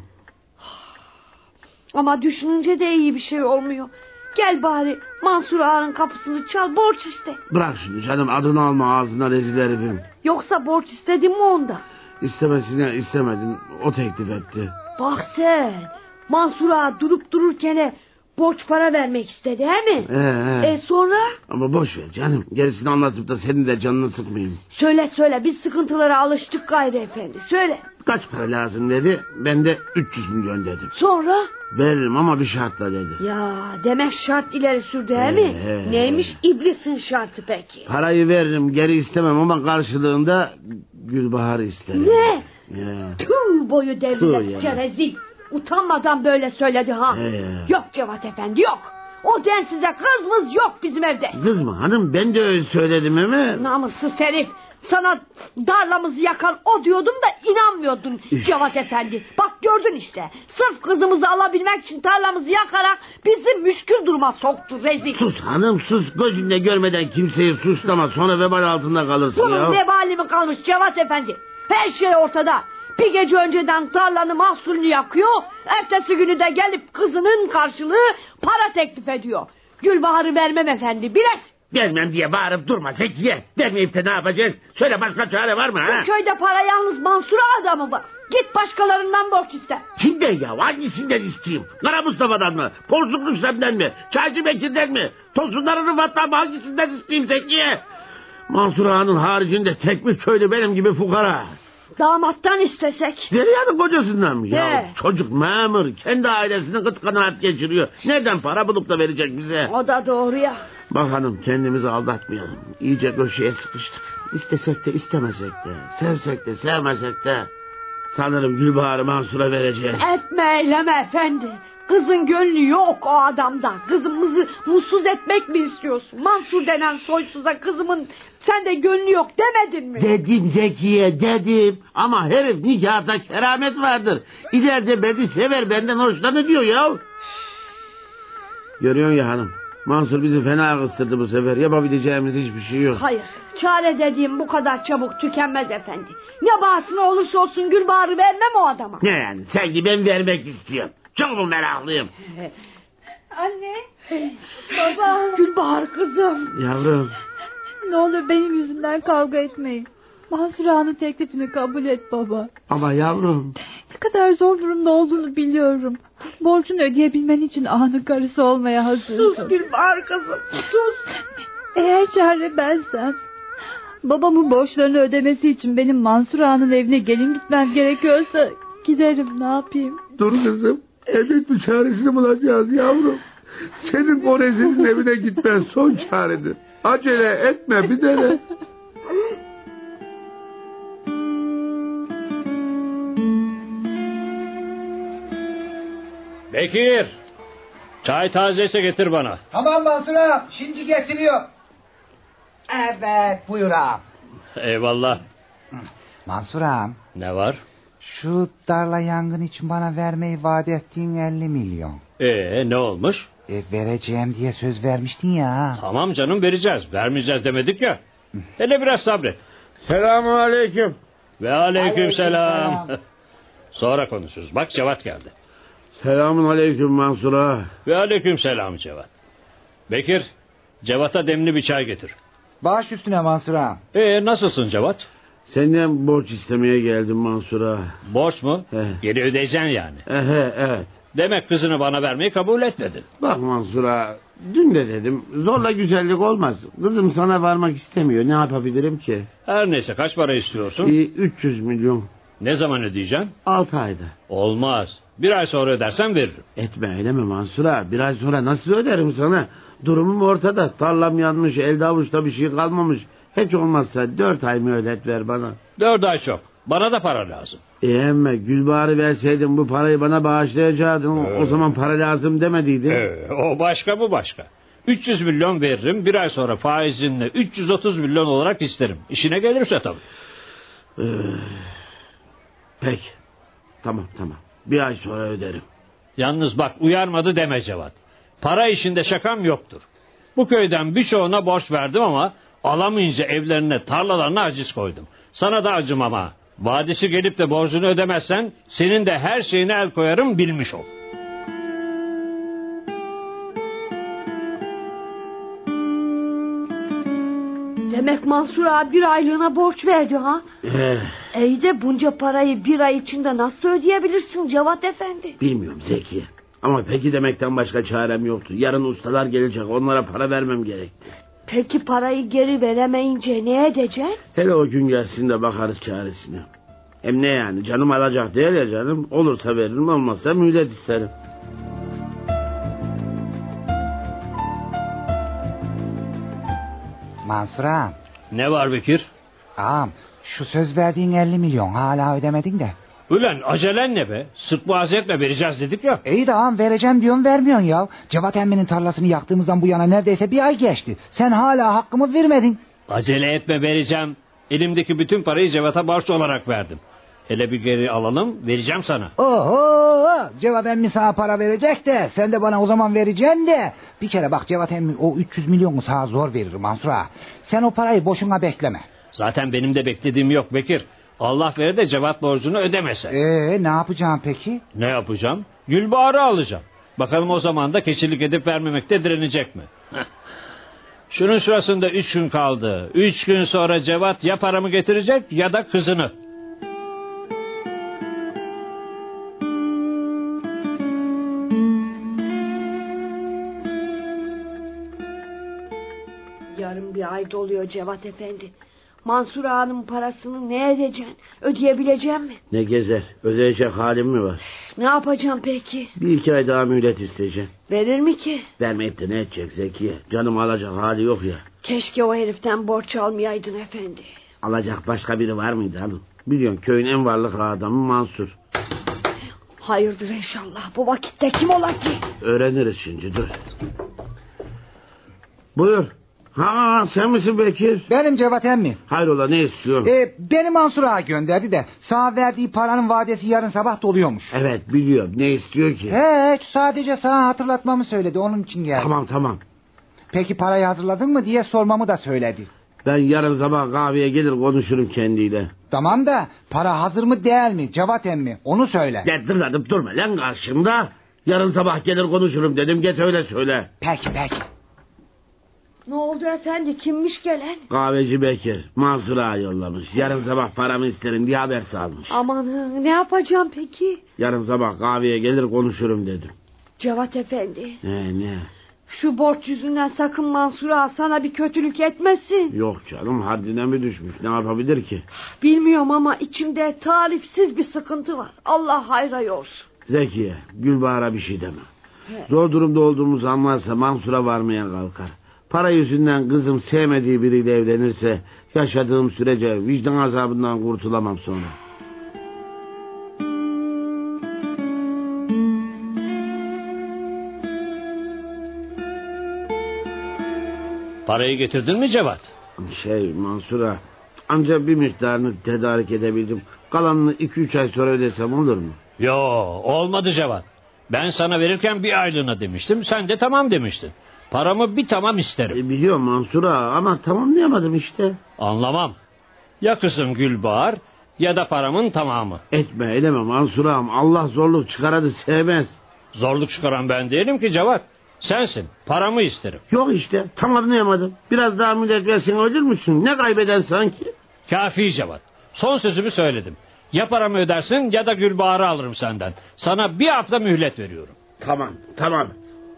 S1: Ama düşününce de iyi bir şey olmuyor. Gel bari Mansur Ağa'nın kapısını çal, borç iste.
S5: Bırak şimdi canım, adını alma ağzına, rezil herifim.
S1: Yoksa borç istedin mi onda?
S5: İstemesine istemedim, o teklif etti.
S1: Bak sen, Mansur Ağa durup dururken borç para vermek istedi he mi?
S5: Ee,
S1: e sonra?
S5: Ama boş ver canım, gerisini anlatıp da senin de canını sıkmayayım.
S1: Söyle söyle, biz sıkıntılara alıştık gayrı efendi, söyle.
S5: Kaç para lazım dedi, ben de üç yüz milyon dedim.
S1: Sonra?
S5: Veririm ama bir şartla dedi.
S1: Ya demek şart ileri sürdü he mi?
S5: Ee,
S1: Neymiş iblisin şartı peki?
S5: Parayı veririm, geri istemem ama karşılığında Gülbahar isterim.
S1: Ne?
S5: Ya.
S1: Tüh boyu devlet cerezil. Utanmadan böyle söyledi ha.
S5: Ee.
S1: Yok Cevat efendi yok. O densize kızımız yok bizim evde.
S5: Kız mı hanım, ben de öyle söyledim ama.
S1: Namussuz herif. Sana darlamızı yakan o diyordum da inanmıyordun Cevat Efendi. Bak gördün işte. Sırf kızımızı alabilmek için tarlamızı yakarak bizi müşkül duruma soktu rezil.
S5: Sus hanım sus, gözünle görmeden kimseyi suçlama, sonra vebal altında kalırsın.
S1: Bunun
S5: ya.
S1: vebali mi kalmış Cevat Efendi? Her şey ortada. Bir gece önceden tarlanı mahsulünü yakıyor. Ertesi günü de gelip kızının karşılığı para teklif ediyor. Gülbahar'ı vermem efendi bilet.
S5: Vermem diye bağırıp durma Zekiye. Vermeyip de ne yapacağız? Söyle, başka çare var mı? Ha?
S1: Bu köyde para yalnız Mansur'a adamı var. Git başkalarından borç iste.
S5: Kimden ya? Hangisinden isteyeyim? Kara Mustafa'dan mı? Porsuklu Şem'den mi? Çaycı Bekir'den mi? Tosunların Rıfat'tan mı? Hangisinden isteyeyim Zekiye? Mansur Ağa'nın haricinde tek bir köylü benim gibi fukara.
S1: Damattan istesek.
S5: Zeliha'nın kocasından mı? Ya
S1: He.
S5: çocuk memur, kendi ailesini kıt kanaat geçiriyor. Nereden para bulup da verecek bize?
S1: O da doğru ya.
S5: Bak hanım, kendimizi aldatmayalım. İyice köşeye sıkıştık. İstesek de istemesek de, sevsek de sevmesek de sanırım Gülbahar'ı Mansur'a vereceğiz.
S1: Etme eyleme efendi. Kızın gönlü yok o adamda. Kızımızı mutsuz etmek mi istiyorsun? Mansur denen soysuza kızımın sen de gönlü yok demedin mi?
S5: Dedim Zekiye, dedim. Ama herif nikahta keramet vardır. İleride beni sever, benden hoşlanır diyor ya. Görüyorsun ya hanım, Mansur bizi fena kıstırdı bu sefer. Yapabileceğimiz hiçbir şey yok.
S1: Hayır, çare dediğim bu kadar çabuk tükenmez efendi. Ne bahsine olursa olsun Gülbahar'ı vermem o adama.
S5: Ne yani, sanki ben vermek istiyorum. Çok mu meraklıyım?
S6: Anne. Baba.
S1: Gülbahar kızım.
S5: Yavrum.
S6: Ne olur benim yüzümden kavga etmeyin. Mansur Ağa'nın teklifini kabul et baba.
S5: Ama yavrum.
S6: Ne kadar zor durumda olduğunu biliyorum. Borcunu ödeyebilmen için Ağa'nın karısı olmaya hazırsın.
S1: Sus Gülbahar kızım, sus.
S6: Eğer çare bensen, babamın borçlarını ödemesi için benim Mansur Ağa'nın evine gelin gitmem gerekiyorsa giderim, ne yapayım?
S5: Dur kızım. Elbet bir çaresini bulacağız yavrum. Senin o rezilin evine gitmen son çaredir. Acele etme bir dene.
S4: Bekir. Çay tazeyse getir bana.
S3: Tamam Mansur ağam, şimdi getiriyor. Evet buyur ağam.
S4: Eyvallah.
S3: Mansur ağam,
S4: Ne var?
S3: şu darla yangın için bana vermeyi vaat ettiğin elli milyon.
S4: Ee ne olmuş?
S3: E, vereceğim diye söz vermiştin ya.
S4: Tamam canım, vereceğiz. Vermeyeceğiz demedik ya. Hele biraz sabret.
S5: Selamun aleyküm.
S4: Ve aleyküm selam.
S3: Aleykümselam.
S4: Sonra konuşuruz. Bak Cevat geldi.
S5: Selamun aleyküm Mansur Ağa.
S4: Ve aleyküm selam Cevat. Bekir, Cevat'a demli bir çay getir.
S3: Baş üstüne Mansur ağam.
S4: Ee nasılsın Cevat?
S5: Senden borç istemeye geldim Mansur Ağa.
S4: Borç mu?
S5: He.
S4: Geri ödeyeceksin yani.
S5: Ehe, evet.
S4: Demek kızını bana vermeyi kabul etmedin.
S5: Bak Mansur Ağa, dün de dedim, zorla güzellik olmaz. Kızım sana varmak istemiyor, ne yapabilirim ki?
S4: Her neyse, kaç para istiyorsun?
S5: Ee, üç yüz milyon.
S4: Ne zaman ödeyeceksin?
S5: Altı ayda.
S4: Olmaz. Bir ay sonra ödersen veririm.
S5: Etme öyle mi Mansur Ağa? Bir ay sonra nasıl öderim sana? Durumum ortada. Tarlam yanmış, elde avuçta bir şey kalmamış. Hiç olmazsa dört ay mühlet ver bana.
S4: Dört ay çok. Bana da para lazım.
S5: E emme Gülbahar'ı verseydin bu parayı bana bağışlayacaktın.
S4: Ee.
S5: O zaman para lazım demediydin.
S4: Ee, o başka bu başka. üç yüz milyon veririm. Bir ay sonra faizinle üç yüz otuz milyon olarak isterim. İşine gelirse tabii.
S5: Ee, peki. Tamam tamam. Bir ay sonra öderim.
S4: Yalnız bak, uyarmadı deme Cevat. Para işinde şakam yoktur. Bu köyden birçoğuna borç verdim ama alamayınca evlerine, tarlalarına aciz koydum. Sana da acım ama. Vadisi gelip de borcunu ödemezsen senin de her şeyine el koyarım, bilmiş ol.
S1: Demek Mansur ağa bir aylığına borç verdi ha?
S5: Eh,
S1: İyi de bunca parayı bir ay içinde nasıl ödeyebilirsin Cevat Efendi?
S5: bilmiyorum Zeki. Ama peki demekten başka çarem yoktu. Yarın ustalar gelecek, onlara para vermem gerekti.
S1: Peki parayı geri veremeyince ne edeceksin?
S5: Hele o gün gelsin de bakarız çaresine. Hem ne yani, canım alacak değil ya canım. Olursa veririm, olmazsa mühlet isterim.
S3: Mansur ağam.
S4: Ne var Bekir?
S3: Ağam, şu söz verdiğin elli milyon hala ödemedin de.
S4: Ulan acelen ne be? Sık boğaz etme, vereceğiz dedik ya.
S3: İyi de ağam, vereceğim diyorsun vermiyorsun ya. Cevat emminin tarlasını yaktığımızdan bu yana neredeyse bir ay geçti. Sen hala hakkımı vermedin.
S4: Acele etme, vereceğim. Elimdeki bütün parayı Cevat'a borç olarak verdim. Hele bir geri alalım, vereceğim sana.
S3: Oho, Cevat emmi sana para verecek de sen de bana o zaman vereceksin de. Bir kere bak, Cevat emmi o üç yüz milyonu sana zor verir Mansur ağa. Sen o parayı boşuna bekleme.
S4: Zaten benim de beklediğim yok Bekir. Allah verir de Cevat borcunu ödemese.
S3: Ee, ne yapacağım peki?
S4: Ne yapacağım? Gülbahar'ı alacağım. Bakalım o zaman da keçilik edip vermemekte direnecek mi? Şunun şurasında üç gün kaldı. Üç gün sonra Cevat ya paramı getirecek ya da kızını.
S1: Yarın bir ay doluyor Cevat Efendi. Mansur Ağa'nın parasını ne edeceksin? Ödeyebileceğim mi?
S5: Ne gezer? Ödeyecek halim mi var?
S1: Ne yapacağım peki?
S5: Bir iki ay daha mühlet isteyeceğim.
S1: Verir mi ki?
S5: Vermeyip de ne edecek Zekiye? Canım alacak hali yok ya.
S1: Keşke o heriften borç almayaydın efendi.
S5: Alacak başka biri var mıydı hanım? Biliyorsun köyün en varlıklı adamı Mansur.
S1: Hayırdır inşallah. Bu vakitte kim ola ki?
S5: Öğreniriz şimdi, dur. Buyur. Ha, sen misin Bekir?
S3: Benim Cevat emmi.
S5: Hayrola, ne istiyorsun?
S3: Ee, beni Mansur ağa gönderdi de sana verdiği paranın vadesi yarın sabah doluyormuş.
S5: Evet, biliyorum. Ne istiyor ki?
S3: He, sadece sana hatırlatmamı söyledi, onun için geldi.
S5: Tamam tamam.
S3: Peki parayı hazırladın mı diye sormamı da söyledi.
S5: Ben yarın sabah kahveye gelir konuşurum kendiyle.
S3: Tamam da para hazır mı değil mi Cevat emmi, onu söyle.
S5: Ya dırladıp durma lan karşımda. Yarın sabah gelir konuşurum dedim, get öyle söyle.
S3: Peki peki.
S1: Ne oldu efendi, kimmiş gelen?
S5: Kahveci Bekir Mansur ağa yollamış. Yarın sabah paramı isterim diye haber salmış.
S1: Aman, ne yapacağım peki?
S5: Yarın sabah kahveye gelir konuşurum dedim.
S1: Cevat Efendi.
S5: Ne ne?
S1: Şu borç yüzünden sakın Mansur Ağa sana bir kötülük etmesin.
S5: Yok canım, haddine mi düşmüş, ne yapabilir ki?
S1: Bilmiyorum ama içimde tarifsiz bir sıkıntı var. Allah hayra yorsun.
S5: Zekiye, Gülbahar'a bir şey deme. He. Zor durumda olduğumuzu anlarsa Mansur'a varmaya kalkar. Para yüzünden kızım sevmediği biriyle evlenirse yaşadığım sürece vicdan azabından kurtulamam sonra.
S4: Parayı getirdin mi Cevat?
S5: Şey Mansur'a ancak bir miktarını tedarik edebildim. Kalanını iki üç ay sonra ödesem olur mu?
S4: Yo, olmadı Cevat. Ben sana verirken bir aylığına demiştim. Sen de tamam demiştin. Paramı bir tamam isterim.
S5: E, biliyorum Mansur'a ama tamamlayamadım işte.
S4: Anlamam. Ya kızım Gülbahar ya da paramın tamamı.
S5: Etme eyleme Mansur'ağam. Allah zorluk çıkaradı sevmez.
S4: Zorluk çıkaran ben değilim ki Cevat. Sensin. Paramı isterim.
S5: Yok işte tamamlayamadım. Biraz daha müddet versen ölür müsün? Ne kaybeden sanki?
S4: Kafi Cevat. Son sözümü söyledim. Ya paramı ödersin ya da Gülbahar'ı alırım senden. Sana bir hafta mühlet veriyorum.
S5: Tamam tamam.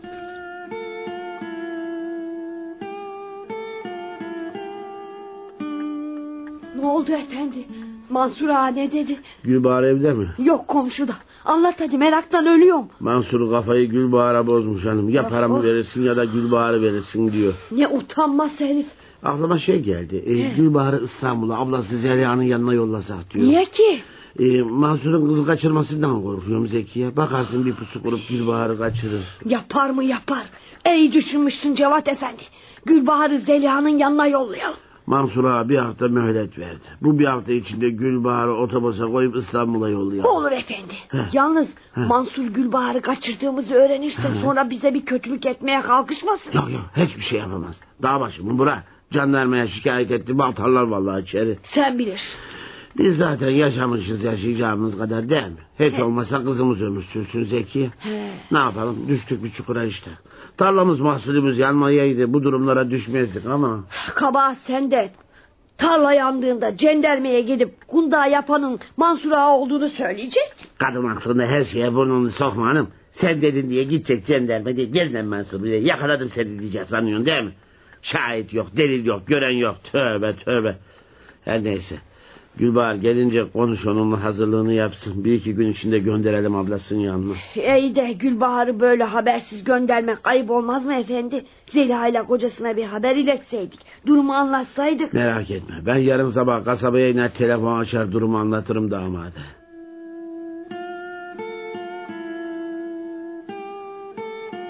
S1: Ne oldu efendi? Mansur Ağa ne dedi?
S5: Gülbahar evde mi?
S1: Yok, komşuda. Anlat hadi, meraktan ölüyorum.
S5: Mansur kafayı Gülbahar'a bozmuş hanım. Ya paramı verirsin ya da Gülbahar'ı verirsin diyor.
S1: Ne utanmaz herif.
S5: Aklıma şey geldi. E, Gülbahar'ı İstanbul'a ablası Zeliha'nın yanına yollasak diyor.
S1: Niye ki?
S5: E, Mansur'un kızı kaçırmasından korkuyorum Zekiye. Bakarsın bir pusu kurup Gülbahar'ı kaçırır.
S1: Yapar mı yapar. İyi düşünmüşsün Cevat Efendi. Gülbahar'ı Zeliha'nın yanına yollayalım.
S5: Mansur Ağa bir hafta mühlet verdi. Bu bir hafta içinde Gülbahar'ı otobüse koyup İstanbul'a yollayalım.
S1: Olur efendi. Heh. Yalnız Heh. Mansur Gülbahar'ı kaçırdığımızı öğrenirse Heh. sonra bize bir kötülük etmeye kalkışmasın.
S5: Yok yok, hiçbir şey yapamaz. Dağ başımı bırak. Jandarmaya şikayet etti mi atarlar vallahi içeri.
S1: Sen bilirsin.
S5: Biz zaten yaşamışız yaşayacağımız kadar değil mi? Hiç He. olmasa kızımız ömür sürsün Zeki. He. Ne yapalım, düştük bir çukura işte. Tarlamız mahsulümüz yanmayaydı bu durumlara düşmezdik ama.
S1: Kabahat sende. Tarla yandığında cendermeye gidip kundağa yapanın Mansur Ağa olduğunu söyleyecek.
S5: Kadın aklına her şeye burnunu sokma hanım. Sen dedin diye gidecek cenderme diye gelmem Mansur diye yakaladım seni diyecek sanıyorsun değil mi? Şahit yok, delil yok, gören yok. Tövbe tövbe. Her neyse. Gülbahar gelince konuş onunla, hazırlığını yapsın. Bir iki gün içinde gönderelim ablasının yanına.
S1: İyi de Gülbahar'ı böyle habersiz göndermek ayıp olmaz mı efendi? Zeliha ile kocasına bir haber iletseydik. Durumu anlatsaydık.
S5: Merak etme. Ben yarın sabah kasabaya iner telefon açar durumu anlatırım damada.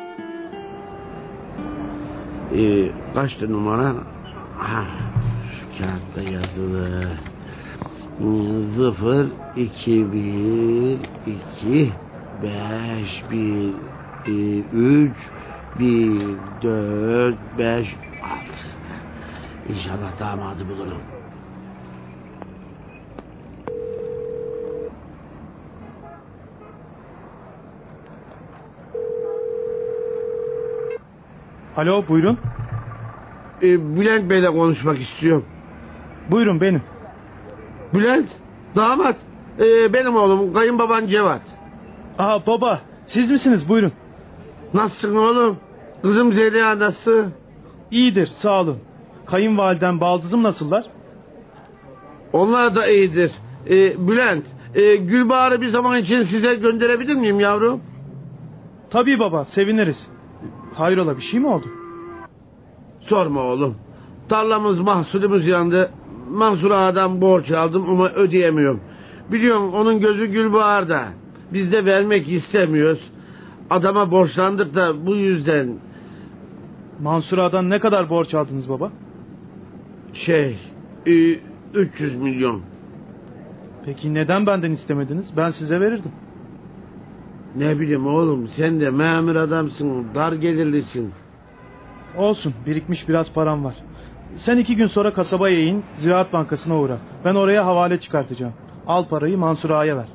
S5: Ee, kaçtı numara? Ha, kağıtta yazılı. Sıfır, iki, bir, iki, beş, bir, üç, bir, dört, beş, altı. İnşallah damadı bulurum.
S7: Alo, buyurun.
S5: Ee, Bülent Bey'le konuşmak istiyorum.
S7: Buyurun, benim.
S5: Bülent, damat. Ee, benim oğlum, kayınbaban Cevat.
S7: Aa baba, siz misiniz? Buyurun.
S5: Nasılsın oğlum? Kızım Zeliha nasıl?
S7: İyidir, sağ olun. Kayınvalidem, baldızım nasıllar?
S5: Onlar da iyidir. Ee, Bülent, e, Gülbahar'ı bir zaman için size gönderebilir miyim yavrum?
S7: Tabii baba, seviniriz. Hayrola, bir şey mi oldu?
S5: Sorma oğlum. Tarlamız, mahsulümüz yandı. Mansur Ağa'dan borç aldım ama ödeyemiyorum. Biliyorsun onun gözü Gülbahar'da. Biz de vermek istemiyoruz. Adama borçlandık da bu yüzden.
S7: Mansur Ağa'dan ne kadar borç aldınız baba?
S5: Şey, e, üç yüz milyon.
S7: Peki neden benden istemediniz? Ben size verirdim.
S5: Ne bileyim oğlum, sen de memur adamsın, dar gelirlisin.
S7: Olsun, birikmiş biraz param var. Sen iki gün sonra kasabaya in, Ziraat Bankası'na uğra. Ben oraya havale çıkartacağım. Al parayı, Mansur Ağa'ya ver.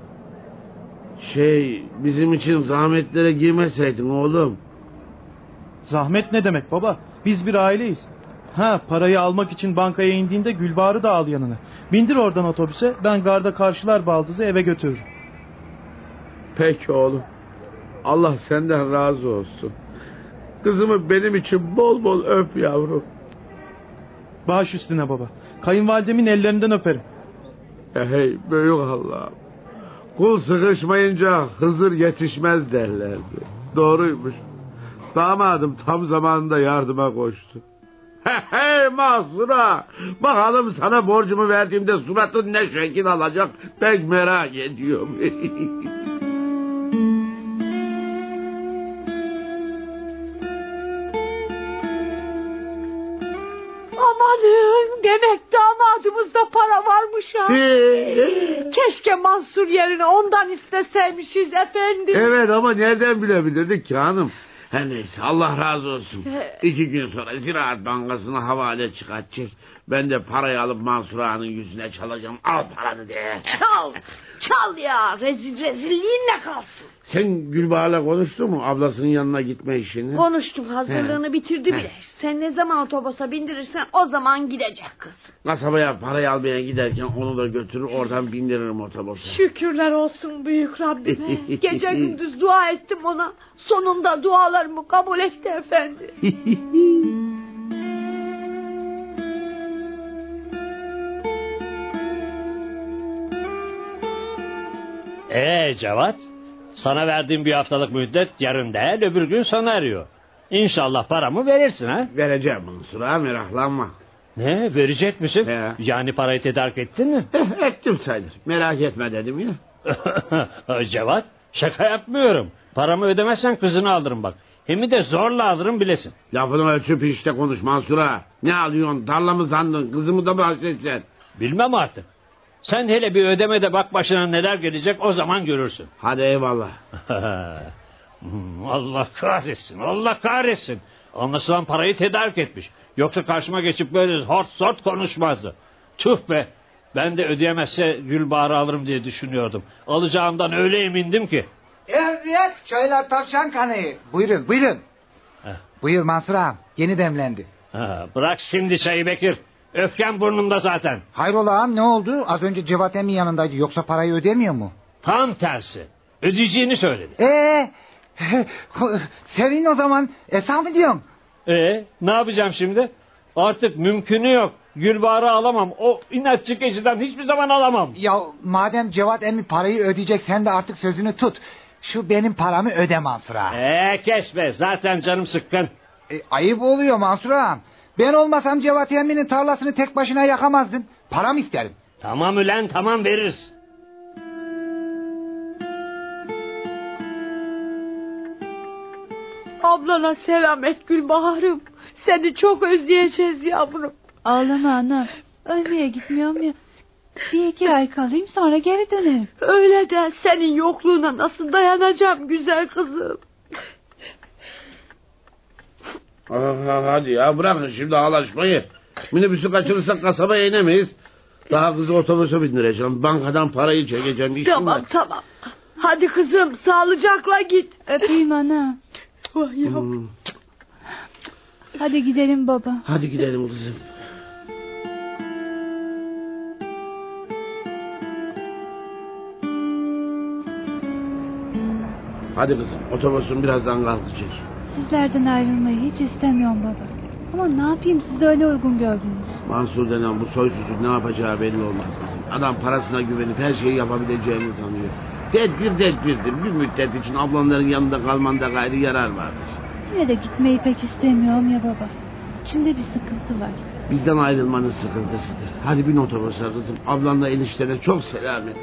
S5: Şey, bizim için zahmetlere girmeseydin oğlum.
S7: Zahmet ne demek baba? Biz bir aileyiz. Ha, parayı almak için bankaya indiğinde Gülbahar'ı da al yanına. Bindir oradan otobüse, ben garda karşılar baldızı, eve götürürüm.
S5: Peki oğlum. Allah senden razı olsun. Kızımı benim için bol bol öp yavrum.
S7: Baş üstüne baba. Kayınvalidemin ellerinden öperim.
S5: Hey büyük Allah'ım. Kul sıkışmayınca Hızır yetişmez derlerdi. Doğruymuş. Damadım tam zamanında yardıma koştu. Hey, hey Mahsura. Bakalım sana borcumu verdiğimde suratın ne şekil alacak pek merak ediyorum.
S1: Amanın, demek damadımızda para varmış ha. Keşke Mansur yerine ondan isteseymişiz efendim.
S5: Evet ama nereden bilebilirdik ki hanım? Her neyse Allah razı olsun. İki gün sonra Ziraat Bankası'na havale çıkartacak. Ben de parayı alıp Mansur Ağa'nın yüzüne çalacağım. Al paranı de.
S1: Çal, çal ya, rezil rezilliğinle kalsın.
S5: Sen Gülbahar'la konuştun mu ablasının yanına gitme işini?
S1: Konuştum, hazırlığını He. bitirdi bile. He. Sen ne zaman otobüse bindirirsen o zaman gidecek kız.
S5: Kasabaya parayı almaya giderken onu da götürür oradan bindiririm otobüse.
S1: Şükürler olsun büyük Rabbime. Gece gündüz dua ettim ona. Sonunda dualarımı kabul etti efendi.
S4: Ee Cevat, sana verdiğim bir haftalık müddet yarın değil öbür gün sona eriyor. İnşallah paramı verirsin ha?
S5: Vereceğim Mansur Ağa, meraklanma.
S4: Ne, verecek misin?
S5: He.
S4: Yani parayı tedarik ettin mi?
S5: Eh, ettim sayılır, merak etme dedim ya.
S4: Cevat, şaka yapmıyorum. Paramı ödemezsen kızını alırım bak. Hem de zorla alırım bilesin.
S5: Lafını ölçüp işte konuş Mansur Ağa. Ne alıyorsun, tarlamı sandın, kızımı da bahsedeceksin.
S4: Bilmem artık. Sen hele bir ödemede bak başına neler gelecek, o zaman görürsün.
S5: Hadi eyvallah.
S4: Allah kahretsin, Allah kahretsin. Anlaşılan parayı tedarik etmiş. Yoksa karşıma geçip böyle hort sort konuşmazdı. Tüh be. Ben de ödeyemezse Gülbahar'ı alırım diye düşünüyordum. Alacağımdan öyle emindim ki.
S3: Evet, çaylar tavşan kanı. Buyurun, buyurun.
S4: Heh.
S3: Buyur Mansur ağam, yeni demlendi.
S4: Ha, bırak şimdi çayı Bekir. Öfkem burnumda zaten.
S3: Hayrola ağam, ne oldu? Az önce Cevat emmi yanındaydı, yoksa parayı ödemiyor mu?
S4: Tam tersi. Ödeyeceğini söyledi.
S3: Eee? Sevin o zaman. Esra mı diyorsun?
S4: Ee, ne yapacağım şimdi? Artık mümkünü yok. Gülbahar'ı alamam. O inatçı keçiden hiçbir zaman alamam.
S3: Ya madem Cevat emmi parayı ödeyecek, sen de artık sözünü tut. Şu benim paramı öde Mansur ağam.
S4: Eee kes be, zaten canım sıkkın.
S3: E, ayıp oluyor Mansur ağam. Ben olmasam Cevat emminin tarlasını tek başına yakamazdın. Param isterim.
S4: Tamam ulan, tamam, veririz.
S1: Ablana selam et Gülbahar'ım. Seni çok özleyeceğiz yavrum.
S6: Ağlama anam. Ölmeye gitmiyorum ya. Bir iki ay kalayım sonra geri dönerim.
S1: Öyle de senin yokluğuna nasıl dayanacağım güzel kızım.
S5: Aha, hadi ya bırakın şimdi ağlaşmayı. Minibüsü kaçırırsak kasabaya inemeyiz. Daha kızı otobüse bindireceğim. Bankadan parayı çekeceğim. İşim
S1: Tamam
S5: var.
S1: tamam. Hadi kızım sağlıcakla git.
S6: Öpeyim ana.
S1: Vay yavrum.
S5: Hmm.
S6: Hadi gidelim baba.
S5: Hadi gidelim kızım. Hadi kızım otobüsün birazdan kalkacak.
S6: Sizlerden ayrılmayı hiç istemiyorum baba. Ama ne yapayım siz öyle uygun gördünüz.
S5: Mansur denen bu soysuzun ne yapacağı belli olmaz kızım. Adam parasına güvenip her şeyi yapabileceğini sanıyor. Tedbir tedbirdir. Bir müddet için ablanların yanında kalmanda gayrı yarar vardır.
S6: Yine de gitmeyi pek istemiyorum ya baba. İçimde bir sıkıntı var.
S5: Bizden ayrılmanın sıkıntısıdır. Hadi bin otobüse kızım. Ablanla eniştene çok selamet.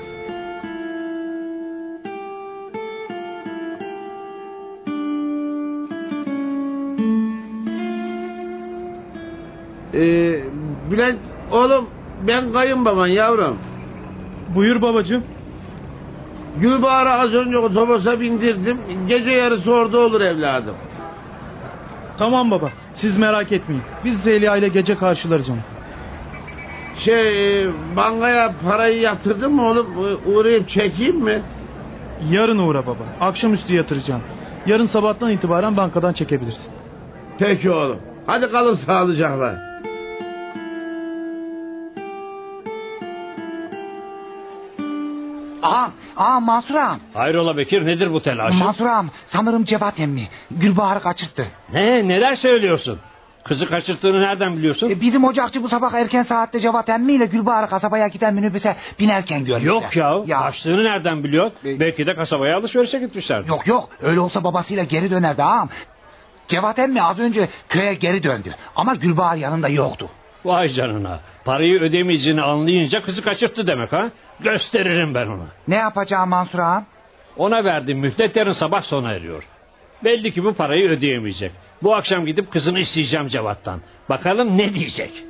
S5: Ee, Bülent oğlum ben kayınbaban yavrum.
S7: Buyur babacığım.
S5: Gülbahar'ı az önce otobüse bindirdim. Gece yarısı orada olur evladım.
S7: Tamam baba siz merak etmeyin. Biz Zeliha ile gece karşılarız onu.
S5: Şey bankaya parayı yatırdın mı oğlum? Uğrayıp çekeyim mi?
S7: Yarın uğra baba. Akşamüstü yatıracağım. Yarın sabahtan itibaren bankadan çekebilirsin.
S5: Peki oğlum. Hadi kalın sağlıcakla.
S3: Ağam, ağam Mansur ağam.
S4: Hayrola Bekir nedir bu telaşın?
S3: Mansur ağam sanırım Cevat emmi Gülbahar'ı kaçırttı.
S4: Ne neler söylüyorsun? Kızı kaçırttığını nereden biliyorsun?
S3: E, bizim ocakçı bu sabah erken saatte Cevat emmi ile Gülbahar'ı kasabaya giden minibüse binerken görmüşler.
S4: Yok ya,
S3: ya.
S4: kaçtığını nereden biliyor?
S3: E,
S4: Belki de kasabaya alışverişe gitmişler.
S3: Yok yok öyle olsa babasıyla geri dönerdi ağam. Cevat emmi az önce köye geri döndü ama Gülbahar yanında yoktu.
S4: Vay canına. Parayı ödemeyeceğini anlayınca kızı kaçırttı demek ha? Gösteririm ben ona.
S3: Ne yapacağım Mansur ağam?
S4: Ona verdiğim mühlet yarın sabah sona eriyor. Belli ki bu parayı ödeyemeyecek. Bu akşam gidip kızını isteyeceğim Cevat'tan. Bakalım ne diyecek.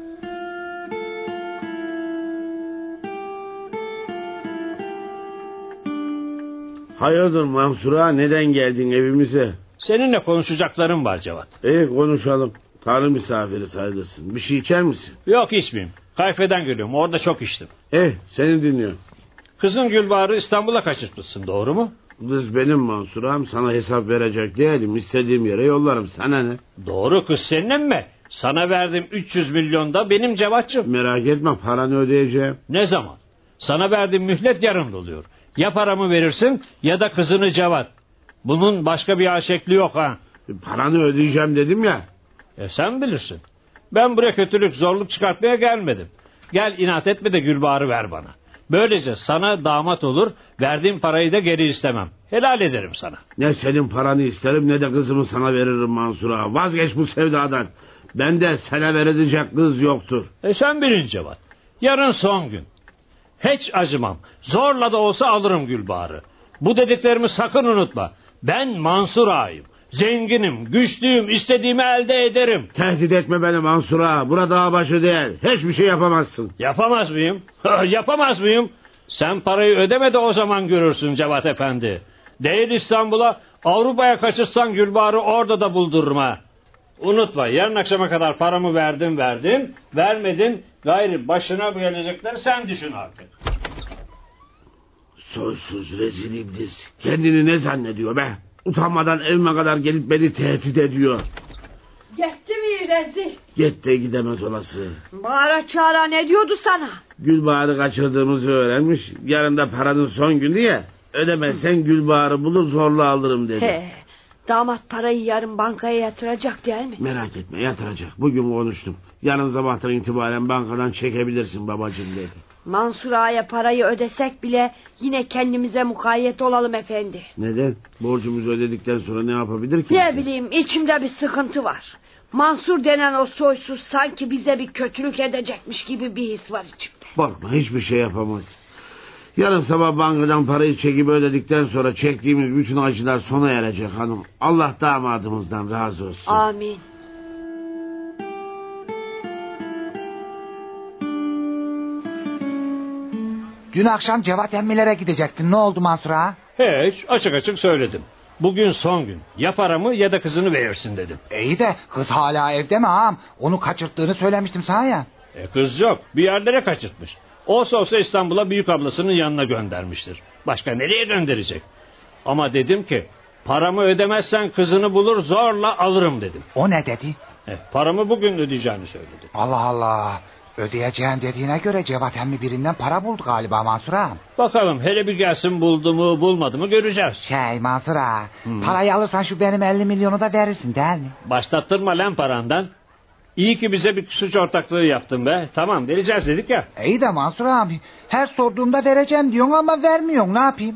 S5: Hayırdır Mansur ağa neden geldin evimize?
S4: Seninle konuşacaklarım var Cevat.
S5: İyi konuşalım. Tanrı misafiri sayılırsın. Bir şey içer misin?
S4: Yok içmeyeyim. Kayfeden geliyorum. Orada çok içtim.
S5: Eh seni dinliyorum.
S4: Kızın Gülbahar'ı İstanbul'a kaçırtmışsın doğru mu?
S5: Kız benim Mansur ağam sana hesap verecek değilim. İstediğim yere yollarım sana ne?
S4: Doğru kız senin mi? Sana verdiğim üç yüz milyon da benim Cevat'cığım.
S5: Merak etme paranı ödeyeceğim.
S4: Ne zaman? Sana verdiğim mühlet yarın doluyor. Ya paramı verirsin ya da kızını Cevat. Bunun başka bir şekli yok ha.
S5: Paranı ödeyeceğim dedim ya.
S4: E sen bilirsin. Ben buraya kötülük zorluk çıkartmaya gelmedim. Gel inat etme de Gülbahar'ı ver bana. Böylece sana damat olur, verdiğim parayı da geri istemem. Helal ederim sana.
S5: Ne senin paranı isterim ne de kızımı sana veririm Mansur ağa. Vazgeç bu sevdadan. Bende sana verilecek kız yoktur.
S4: E sen birinci Cevat. Yarın son gün. Hiç acımam. Zorla da olsa alırım Gülbahar'ı. Bu dediklerimi sakın unutma. Ben Mansur ağayım. Zenginim, güçlüyüm, istediğimi elde ederim.
S5: Tehdit etme beni Mansur ağa. Burada dağ başı değil. Hiçbir şey yapamazsın.
S4: Yapamaz mıyım? Yapamaz mıyım? Sen parayı ödeme de o zaman görürsün Cevat Efendi. Değil İstanbul'a, Avrupa'ya kaçırsan Gülbahar'ı orada da buldururum ha. Unutma yarın akşama kadar paramı verdim verdim. Vermedin gayri başına gelecekleri sen düşün artık.
S5: Soysuz rezil iblis. Kendini ne zannediyor be? Utanmadan evime kadar gelip beni tehdit ediyor.
S1: Gitti mi rezil?
S5: Git de gidemez olası.
S1: Bağıra çağıra ne diyordu sana?
S5: Gülbahar'ı kaçırdığımızı öğrenmiş. Yarın da paranın son günü ya. Ödemezsen Gülbahar'ı bulur zorla alırım dedi.
S1: He, damat parayı yarın bankaya yatıracak değil mi?
S5: Merak etme yatıracak. Bugün konuştum. Yarın sabahtan itibaren bankadan çekebilirsin babacığım dedi.
S1: Mansur Ağa'ya parayı ödesek bile yine kendimize mukayyet olalım efendi.
S5: Neden? Borcumuzu ödedikten sonra ne yapabilir ki?
S1: Ne bileyim içimde bir sıkıntı var. Mansur denen o soysuz sanki bize bir kötülük edecekmiş gibi bir his var içimde.
S5: Korkma hiçbir şey yapamaz. Yarın sabah bankadan parayı çekip ödedikten sonra çektiğimiz bütün acılar sona erecek hanım. Allah damadımızdan razı olsun.
S1: Amin.
S3: Dün akşam Cevat emmilere gidecektin. Ne oldu Mansur ağa?
S4: Hiç, açık açık söyledim. Bugün son gün. Ya paramı ya da kızını verirsin dedim.
S3: İyi de kız hala evde mi ağam? Onu kaçırttığını söylemiştim sana ya.
S4: E kız yok. Bir yerlere kaçırtmış. Olsa olsa İstanbul'a büyük ablasının yanına göndermiştir. Başka nereye gönderecek? Ama dedim ki paramı ödemezsen kızını bulur zorla alırım dedim.
S3: O ne dedi?
S4: E, paramı bugün ödeyeceğini söyledi.
S3: Allah Allah. Ödeyeceğim dediğine göre Cevat emmi birinden para buldu galiba Mansur ağam.
S4: Bakalım hele bir gelsin buldu mu bulmadı mı göreceğiz.
S3: Şey Mansur ağa,
S4: Hmm.
S3: parayı alırsan şu benim elli milyonu da verirsin değil mi?
S4: Başlattırma lan parandan. İyi ki bize bir suç ortaklığı yaptın be. Tamam vereceğiz dedik ya.
S3: İyi de Mansur abi, her sorduğumda vereceğim diyorsun ama vermiyorsun, ne yapayım?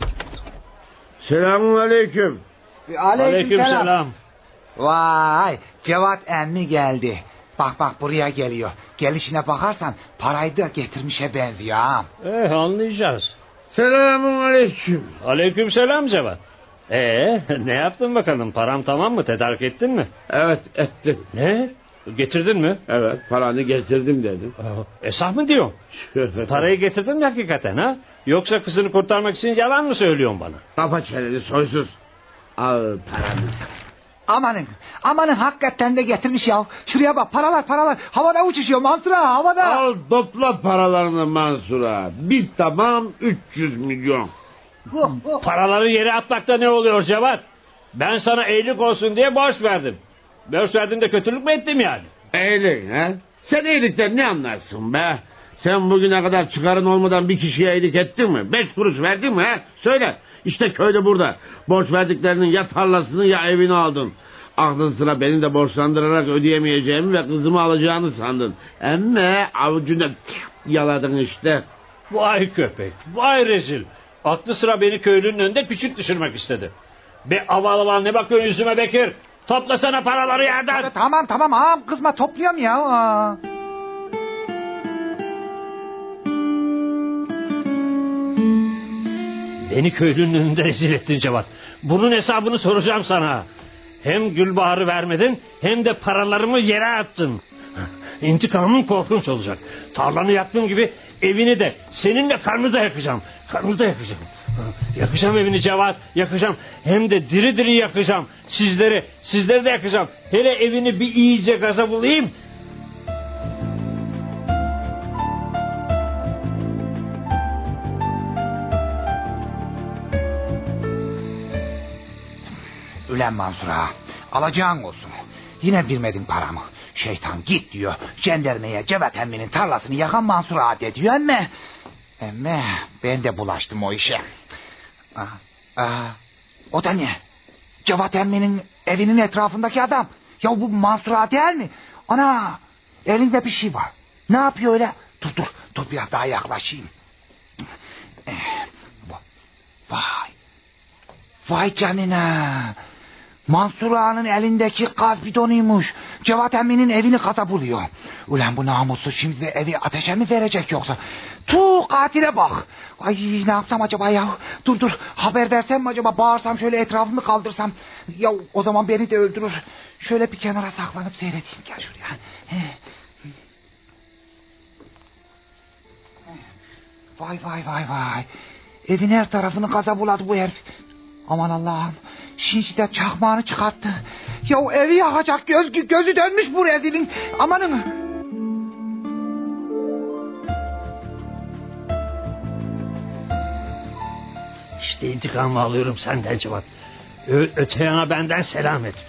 S5: Selamun aleyküm.
S4: Aleykümselam.
S3: Vay, Cevat emmi geldi. Bak bak buraya geliyor. Gelişine bakarsan parayı da getirmişe benziyor ağam.
S4: Eh anlayacağız.
S5: Selamun aleyküm.
S4: Aleykümselam Cevat. Ee ne yaptın bakalım? Param tamam mı? Tedarik ettin mi?
S5: Evet ettim.
S4: Ne? Getirdin mi?
S5: Evet paranı getirdim dedim.
S4: Aa, esah mı diyorsun? Parayı getirdin mi hakikaten ha? Yoksa kızını kurtarmak için yalan mı söylüyorsun bana?
S5: Kapa çeneni soysuz. Al paranı.
S3: Amanın, amanın hakikaten de getirmiş ya. Şuraya bak, paralar paralar havada uçuşuyor Mansur ağa, havada.
S5: Al topla paralarını Mansur'a. Bir tamam üç yüz milyon.
S4: Paraları yere atmakta ne oluyor Cevat? Ben sana iyilik olsun diye borç verdim. Borç verdim de kötülük mü ettim yani?
S5: İyilik ha? Sen iyilikten ne anlarsın be? Sen bugüne kadar çıkarın olmadan bir kişiye iyilik ettin mi? Beş kuruş verdin mi ha? Söyle. İşte köyde burada. Borç verdiklerinin ya tarlasını ya evini aldın. Aklın sıra beni de borçlandırarak ödeyemeyeceğimi ve kızımı alacağını sandın. Emme avucuna yaladın işte.
S4: Vay köpek, vay rezil. Aklı sıra beni köylünün önünde küçük düşürmek istedi. Be aval aval ne bakıyorsun yüzüme Bekir? Toplasana paraları yerden.
S3: Hadi, tamam tamam ağam, kızma, topluyorum ya. Aa.
S4: Beni köylünün önünde rezil ettin Cevat. Bunun hesabını soracağım sana. Hem Gülbahar'ı vermedin hem de paralarımı yere attın. İntikamın korkunç olacak. Tarlanı yaktığım gibi evini de seninle karnını da yakacağım. Karnını da yakacağım. Yakacağım evini Cevat, yakacağım. Hem de diri diri yakacağım. Sizleri, sizleri de yakacağım. Hele evini bir iyice gaza bulayım.
S3: Ülen Mansur ağa, alacağın olsun. Yine vermedin paramı. Şeytan git diyor. Cendermeye Cevat emminin tarlasını yakan Mansur ağa de diyor emme. Emme ben de bulaştım o işe. Aa, aa, o da ne? Cevat emminin evinin etrafındaki adam. Ya bu Mansur ağa değil mi? Ana, elinde bir şey var. Ne yapıyor öyle? Dur dur dur biraz daha yaklaşayım. Eh, vay. Vay canına. Mansur ağanın elindeki gaz bidonuymuş. Cevat emminin evini gaza buluyor. Ulan bu namussuz şimdi de evi ateşe mi verecek yoksa? Tuh, katile bak. Ay ne yapsam acaba ya? Dur dur, haber versem mi acaba? Bağırsam şöyle, etrafımı kaldırsam. Ya o zaman beni de öldürür. Şöyle bir kenara saklanıp seyredeyim. Gel şuraya. Vay vay vay vay. Evin her tarafını gaza buladı bu herif. Aman Allah'ım. Şimdi de çakmağını çıkarttı. Ya evi yakacak, göz, gözü dönmüş bu rezilin. Amanın.
S4: İşte intikamımı alıyorum senden Cevat. Ö öte yana benden selam et.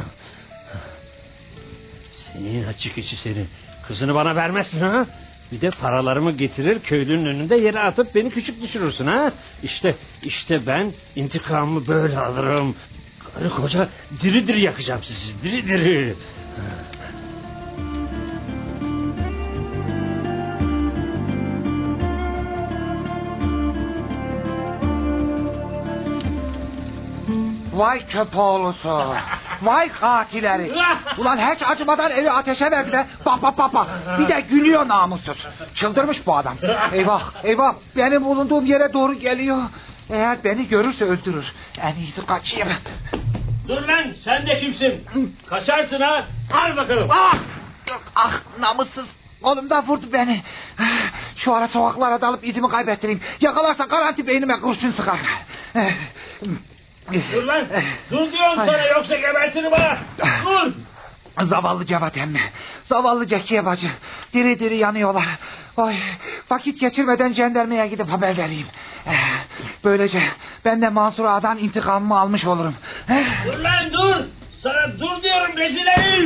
S4: Senin açık içi seni. Kızını bana vermezsin ha? Bir de paralarımı getirir köylünün önünde yere atıp beni küçük düşürürsün ha? İşte işte ben intikamımı böyle alırım. Karı koca diri diri yakacağım sizi, diri diri.
S3: Vay köpoğlusu. Vay katilleri. Ulan hiç acımadan evi ateşe verdi de. Bak bak bak bak. Bir de gülüyor namussuz. Çıldırmış bu adam. Eyvah eyvah. Benim bulunduğum yere doğru geliyor. Eğer beni görürse öldürür. En iyisi kaçayım.
S4: Dur lan, sen de kimsin? Kaçarsın ha? Al bakalım.
S3: Ah, ah namussuz. kolumdan vurdu beni. Şu ara sokaklara dalıp izimi kaybettireyim. Yakalarsa garanti beynime kurşun sıkar.
S4: Dur lan. Dur diyorum sana yoksa gebertirim ha. Dur.
S3: Zavallı Cevat emmi. Zavallı Cekiye bacı. Diri diri yanıyorlar. Oy, vakit geçirmeden jandarmaya gidip haber vereyim. Böylece ben de Mansur Ağa'dan intikamımı almış olurum.
S4: Dur lan dur. Sana dur diyorum rezil herif.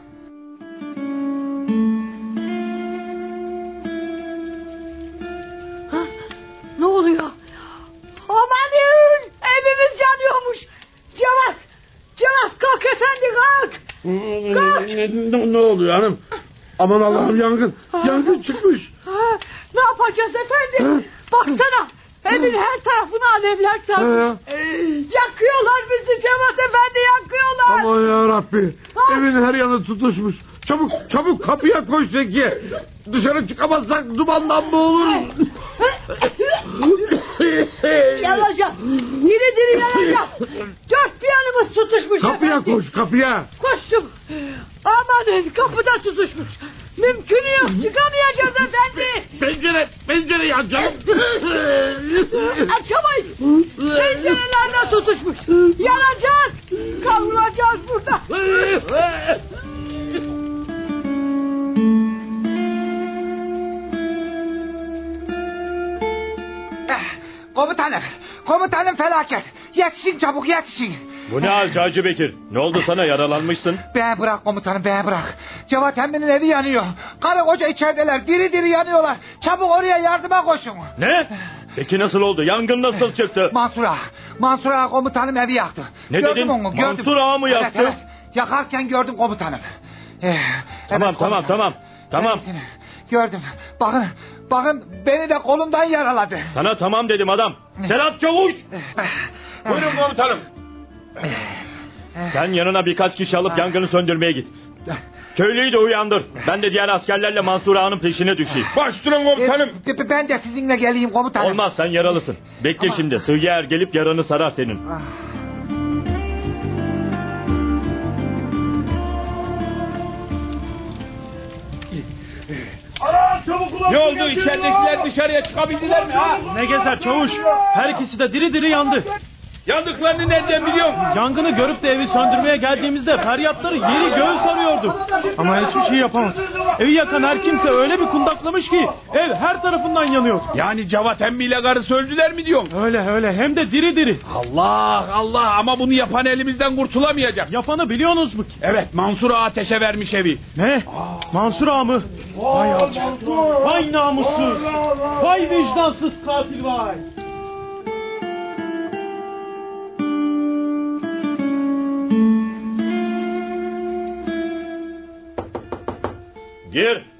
S1: Ne oluyor? Amanın! Evimiz yanıyormuş. Cevat! Cevat kalk efendi kalk! Kalk!
S5: Ne, ne oluyor hanım? Aman Allah'ım yangın. Yangın çıkmış.
S1: Ha, ne yapacağız efendim? Baksana. Evin her tarafına alevler sarmış. Yakıyorlar bizi Cevat efendi yakıyorlar.
S5: Aman yarabbi. Evin her yanı tutuşmuş. Çabuk çabuk kapıya koş Zekiye. Dışarı çıkamazsak dumandan boğuluruz.
S1: Yanacağız. Diri diri yanacağız. Dört bir yanımız tutuşmuş
S5: Kapıya
S1: efendim.
S5: koş kapıya.
S1: Koştum. Amanın kapıda tutuşmuş. Mümkünü yok çıkamayacağız efendi.
S5: Pencere pencere yanacağım.
S1: Açamayız. Pencerelerle tutuşmuş. Yanacağız. Kavrulacağız burada.
S3: Komutanım, komutanım felaket. Yetişin çabuk yetişin.
S4: Bu ne hal Hacı Bekir? Ne oldu sana, yaralanmışsın?
S3: Beni bırak komutanım, beni bırak. Cevat emminin evi yanıyor. Karı koca içerideler, diri diri yanıyorlar. Çabuk oraya yardıma koşun.
S4: Ne? Peki nasıl oldu? Yangın nasıl çıktı?
S3: Mansur Ağa, Mansur Ağa komutanım evi yaktı.
S4: Ne
S3: gördüm
S4: dedin?
S3: Onu, gördüm.
S4: Mansur Ağa mı yaktı?
S3: Evet, evet. Yakarken gördüm komutanım. Ee,
S4: Tamam
S3: evet,
S4: tamam tamam. Tamam.
S3: Evet, gördüm. Bakın, bakın beni de kolumdan yaraladı.
S4: Sana tamam dedim adam. Serhat Çavuş. Buyurun komutanım. Sen yanına birkaç kişi alıp yangını söndürmeye git. Köylüyü de uyandır. Ben de diğer askerlerle Mansur Ağa'nın peşine düşeyim.
S5: Baş durun komutanım.
S3: Ee, ben de sizinle geleyim komutanım.
S4: Olmaz, sen yaralısın. Bekle şimdi. Sıhhiye er gelip yaranı sarar senin.
S3: Ah.
S5: Ne oldu, içeridekiler dışarıya çıkabildiler mi ha?
S7: Ne gezer çavuş? Her ikisi de diri diri yandı.
S5: Yandıklarını nereden biliyorsun?
S7: Yangını görüp de evi söndürmeye geldiğimizde feryatları yeri göğü sarıyordu. Ama hiçbir şey yapamadık. Evi yakan her kimse öyle bir kundaklamış ki ev her tarafından yanıyor.
S5: Yani Cevat emmiyle karısı öldüler mi diyorsun?
S7: Öyle öyle, hem de diri diri.
S5: Allah Allah, ama bunu yapan elimizden kurtulamayacak.
S7: Yapanı biliyorsunuz mu ki?
S5: Evet, Mansur Ağa ateşe vermiş evi.
S7: Ne? Mansur Ağa mı? Vay alçak. Vay namussuz. Vay vicdansız katil vay.
S4: Gir.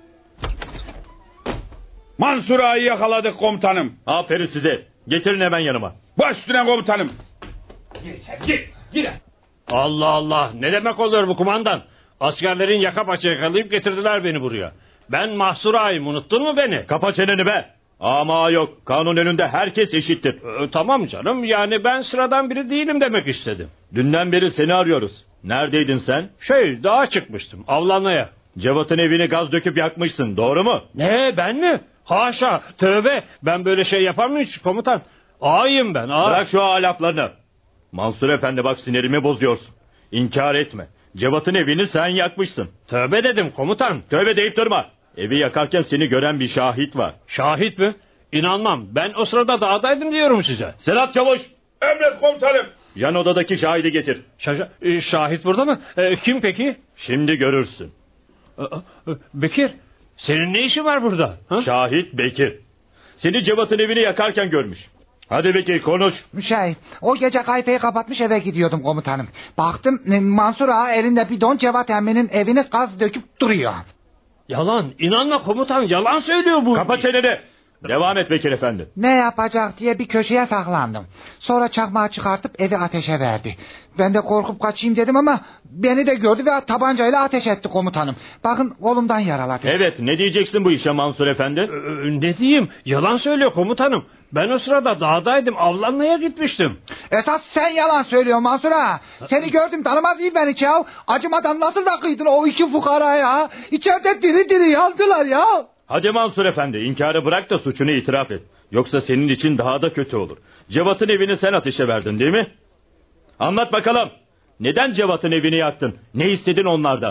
S5: Mansur Ağa'yı yakaladık komutanım.
S4: Aferin size. Getirin hemen yanıma.
S5: Baş üstüne komutanım. Gir içeri, gir, gir.
S4: Allah Allah. Ne demek oluyor bu kumandan? Askerlerin yaka paça yakalayıp getirdiler beni buraya. Ben Mahsur Ağa'yım, unuttun mu beni? Kapa çeneni be. Ama yok, kanun önünde herkes eşittir. Ee, tamam canım, yani ben sıradan biri değilim demek istedim. Dünden beri seni arıyoruz. Neredeydin sen? Şey, dağa çıkmıştım avlanmaya. Cevat'ın evini gaz döküp yakmışsın, doğru mu? Ne, ben mi? Haşa, tövbe, ben böyle şey yapar mıyım hiç komutan? Ağayım ben, ağa. Bırak şu ağa laflarını. Mansur Efendi, bak sinirimi bozuyorsun. İnkar etme. Cevat'ın evini sen yakmışsın. Tövbe dedim komutan. Tövbe deyip durma. Evi yakarken seni gören bir şahit var. Şahit mi? İnanmam. Ben o sırada dağdaydım diyorum size. Serhat Çavuş.
S5: Emret komutanım.
S4: Yan odadaki şahidi getir. Şa- e, şahit burada mı? E, kim peki? Şimdi görürsün. E, e, Bekir. Senin ne işin var burada? Ha? Şahit Bekir. Seni Cevat'ın evini yakarken görmüş. Hadi Bekir, konuş.
S3: Şey, o gece kayfayı kapatmış eve gidiyordum komutanım. Baktım Mansur Ağa elinde bidon, Cevat emminin evini gaz döküp duruyor.
S4: Yalan. İnanma komutan, yalan söylüyor bu. Kapa çeneni. Devam et Bekir Efendi.
S3: Ne yapacak diye bir köşeye saklandım. Sonra çakmağı çıkartıp evi ateşe verdi. Ben de korkup kaçayım dedim ama beni de gördü ve tabancayla ateş etti komutanım. Bakın kolumdan yaraladı.
S4: Evet, ne diyeceksin bu işe Mansur Efendi? Ee, ne diyeyim? Yalan söylüyor komutanım. Ben o sırada dağdaydım, avlanmaya gitmiştim.
S3: Esas sen yalan söylüyorsun Mansur ağa. Seni gördüm, tanımaz mıyım ben hiç ya? Acımadan nasıl da kıydın o iki fukara ya? İçeride diri diri yandılar ya.
S8: Hadi Mansur Efendi, inkarı bırak da suçunu itiraf et. Yoksa senin için daha da kötü olur. Cevat'ın evini sen ateşe verdin değil mi? Anlat bakalım. Neden Cevat'ın evini yaktın? Ne istedin onlardan?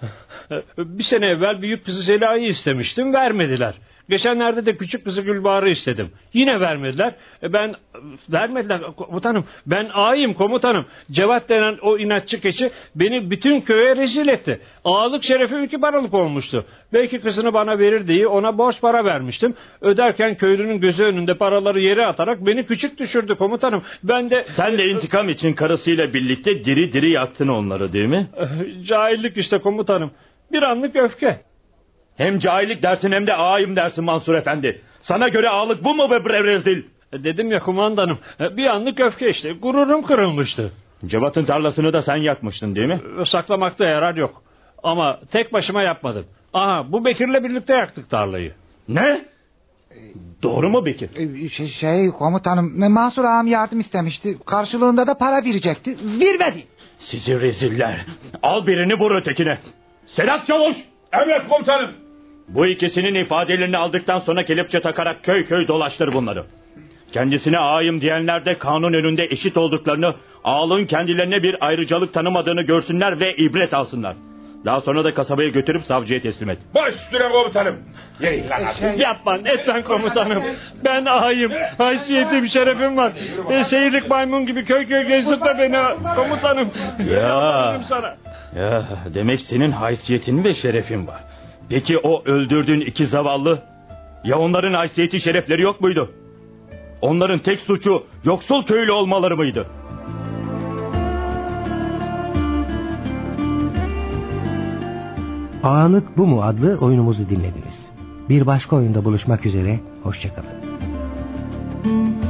S4: Bir sene evvel büyük kızı Zeliha'yı istemiştim, vermediler. Geçenlerde de küçük kızı Gülbahar'ı istedim. Yine vermediler. Ben vermediler komutanım. Ben ağayım komutanım. Cevat denen o inatçı keçi beni bütün köye rezil etti. Ağalık şerefim iki paralık olmuştu. Belki kızını bana verir diye ona borç para vermiştim. Öderken köylünün gözü önünde paraları yere atarak beni küçük düşürdü komutanım. Ben de...
S8: Sen de intikam için karısıyla birlikte diri diri yaktın onları değil mi?
S4: Cahillik işte komutanım. Bir anlık öfke.
S8: Hem cahillik dersin hem de ağayım dersin Mansur Efendi. Sana göre ağalık bu mu be bre rezil?
S4: Dedim ya kumandanım, bir anlık öfke işte, gururum kırılmıştı.
S8: Cevat'ın tarlasını da sen yakmıştın değil mi?
S4: Saklamakta yarar yok. Ama tek başıma yapmadım. Aha, bu Bekir'le birlikte yaktık tarlayı.
S8: Ne? Doğru mu Bekir?
S3: Şey, şey komutanım, Mansur ağam yardım istemişti. Karşılığında da para verecekti. Vermedi.
S8: Sizi reziller. Al birini vur ötekine. Sedat Çavuş!
S5: Emret komutanım.
S8: Bu ikisinin ifadelerini aldıktan sonra kelepçe takarak köy köy dolaştır bunları. Kendisine ağayım diyenler de kanun önünde eşit olduklarını, ağalığın kendilerine bir ayrıcalık tanımadığını görsünler ve ibret alsınlar. Daha sonra da kasabaya götürüp savcıya teslim et.
S5: Baş üstüne komutanım. Yey lan
S4: şey... Yapma etmen komutanım. Ben ağayım. Haysiyetim, şerefim var. E, seyirlik maymun gibi köy köy gezdir de beni komutanım.
S8: Ya.
S4: Sana.
S8: Ya demek senin haysiyetin ve şerefin var. Peki o öldürdüğün iki zavallı, ya onların haysiyeti şerefleri yok muydu? Onların tek suçu yoksul köylü olmaları mıydı?
S2: Ağalık Bu Mu adlı oyunumuzu dinlediniz. Bir başka oyunda buluşmak üzere, hoşça kalın.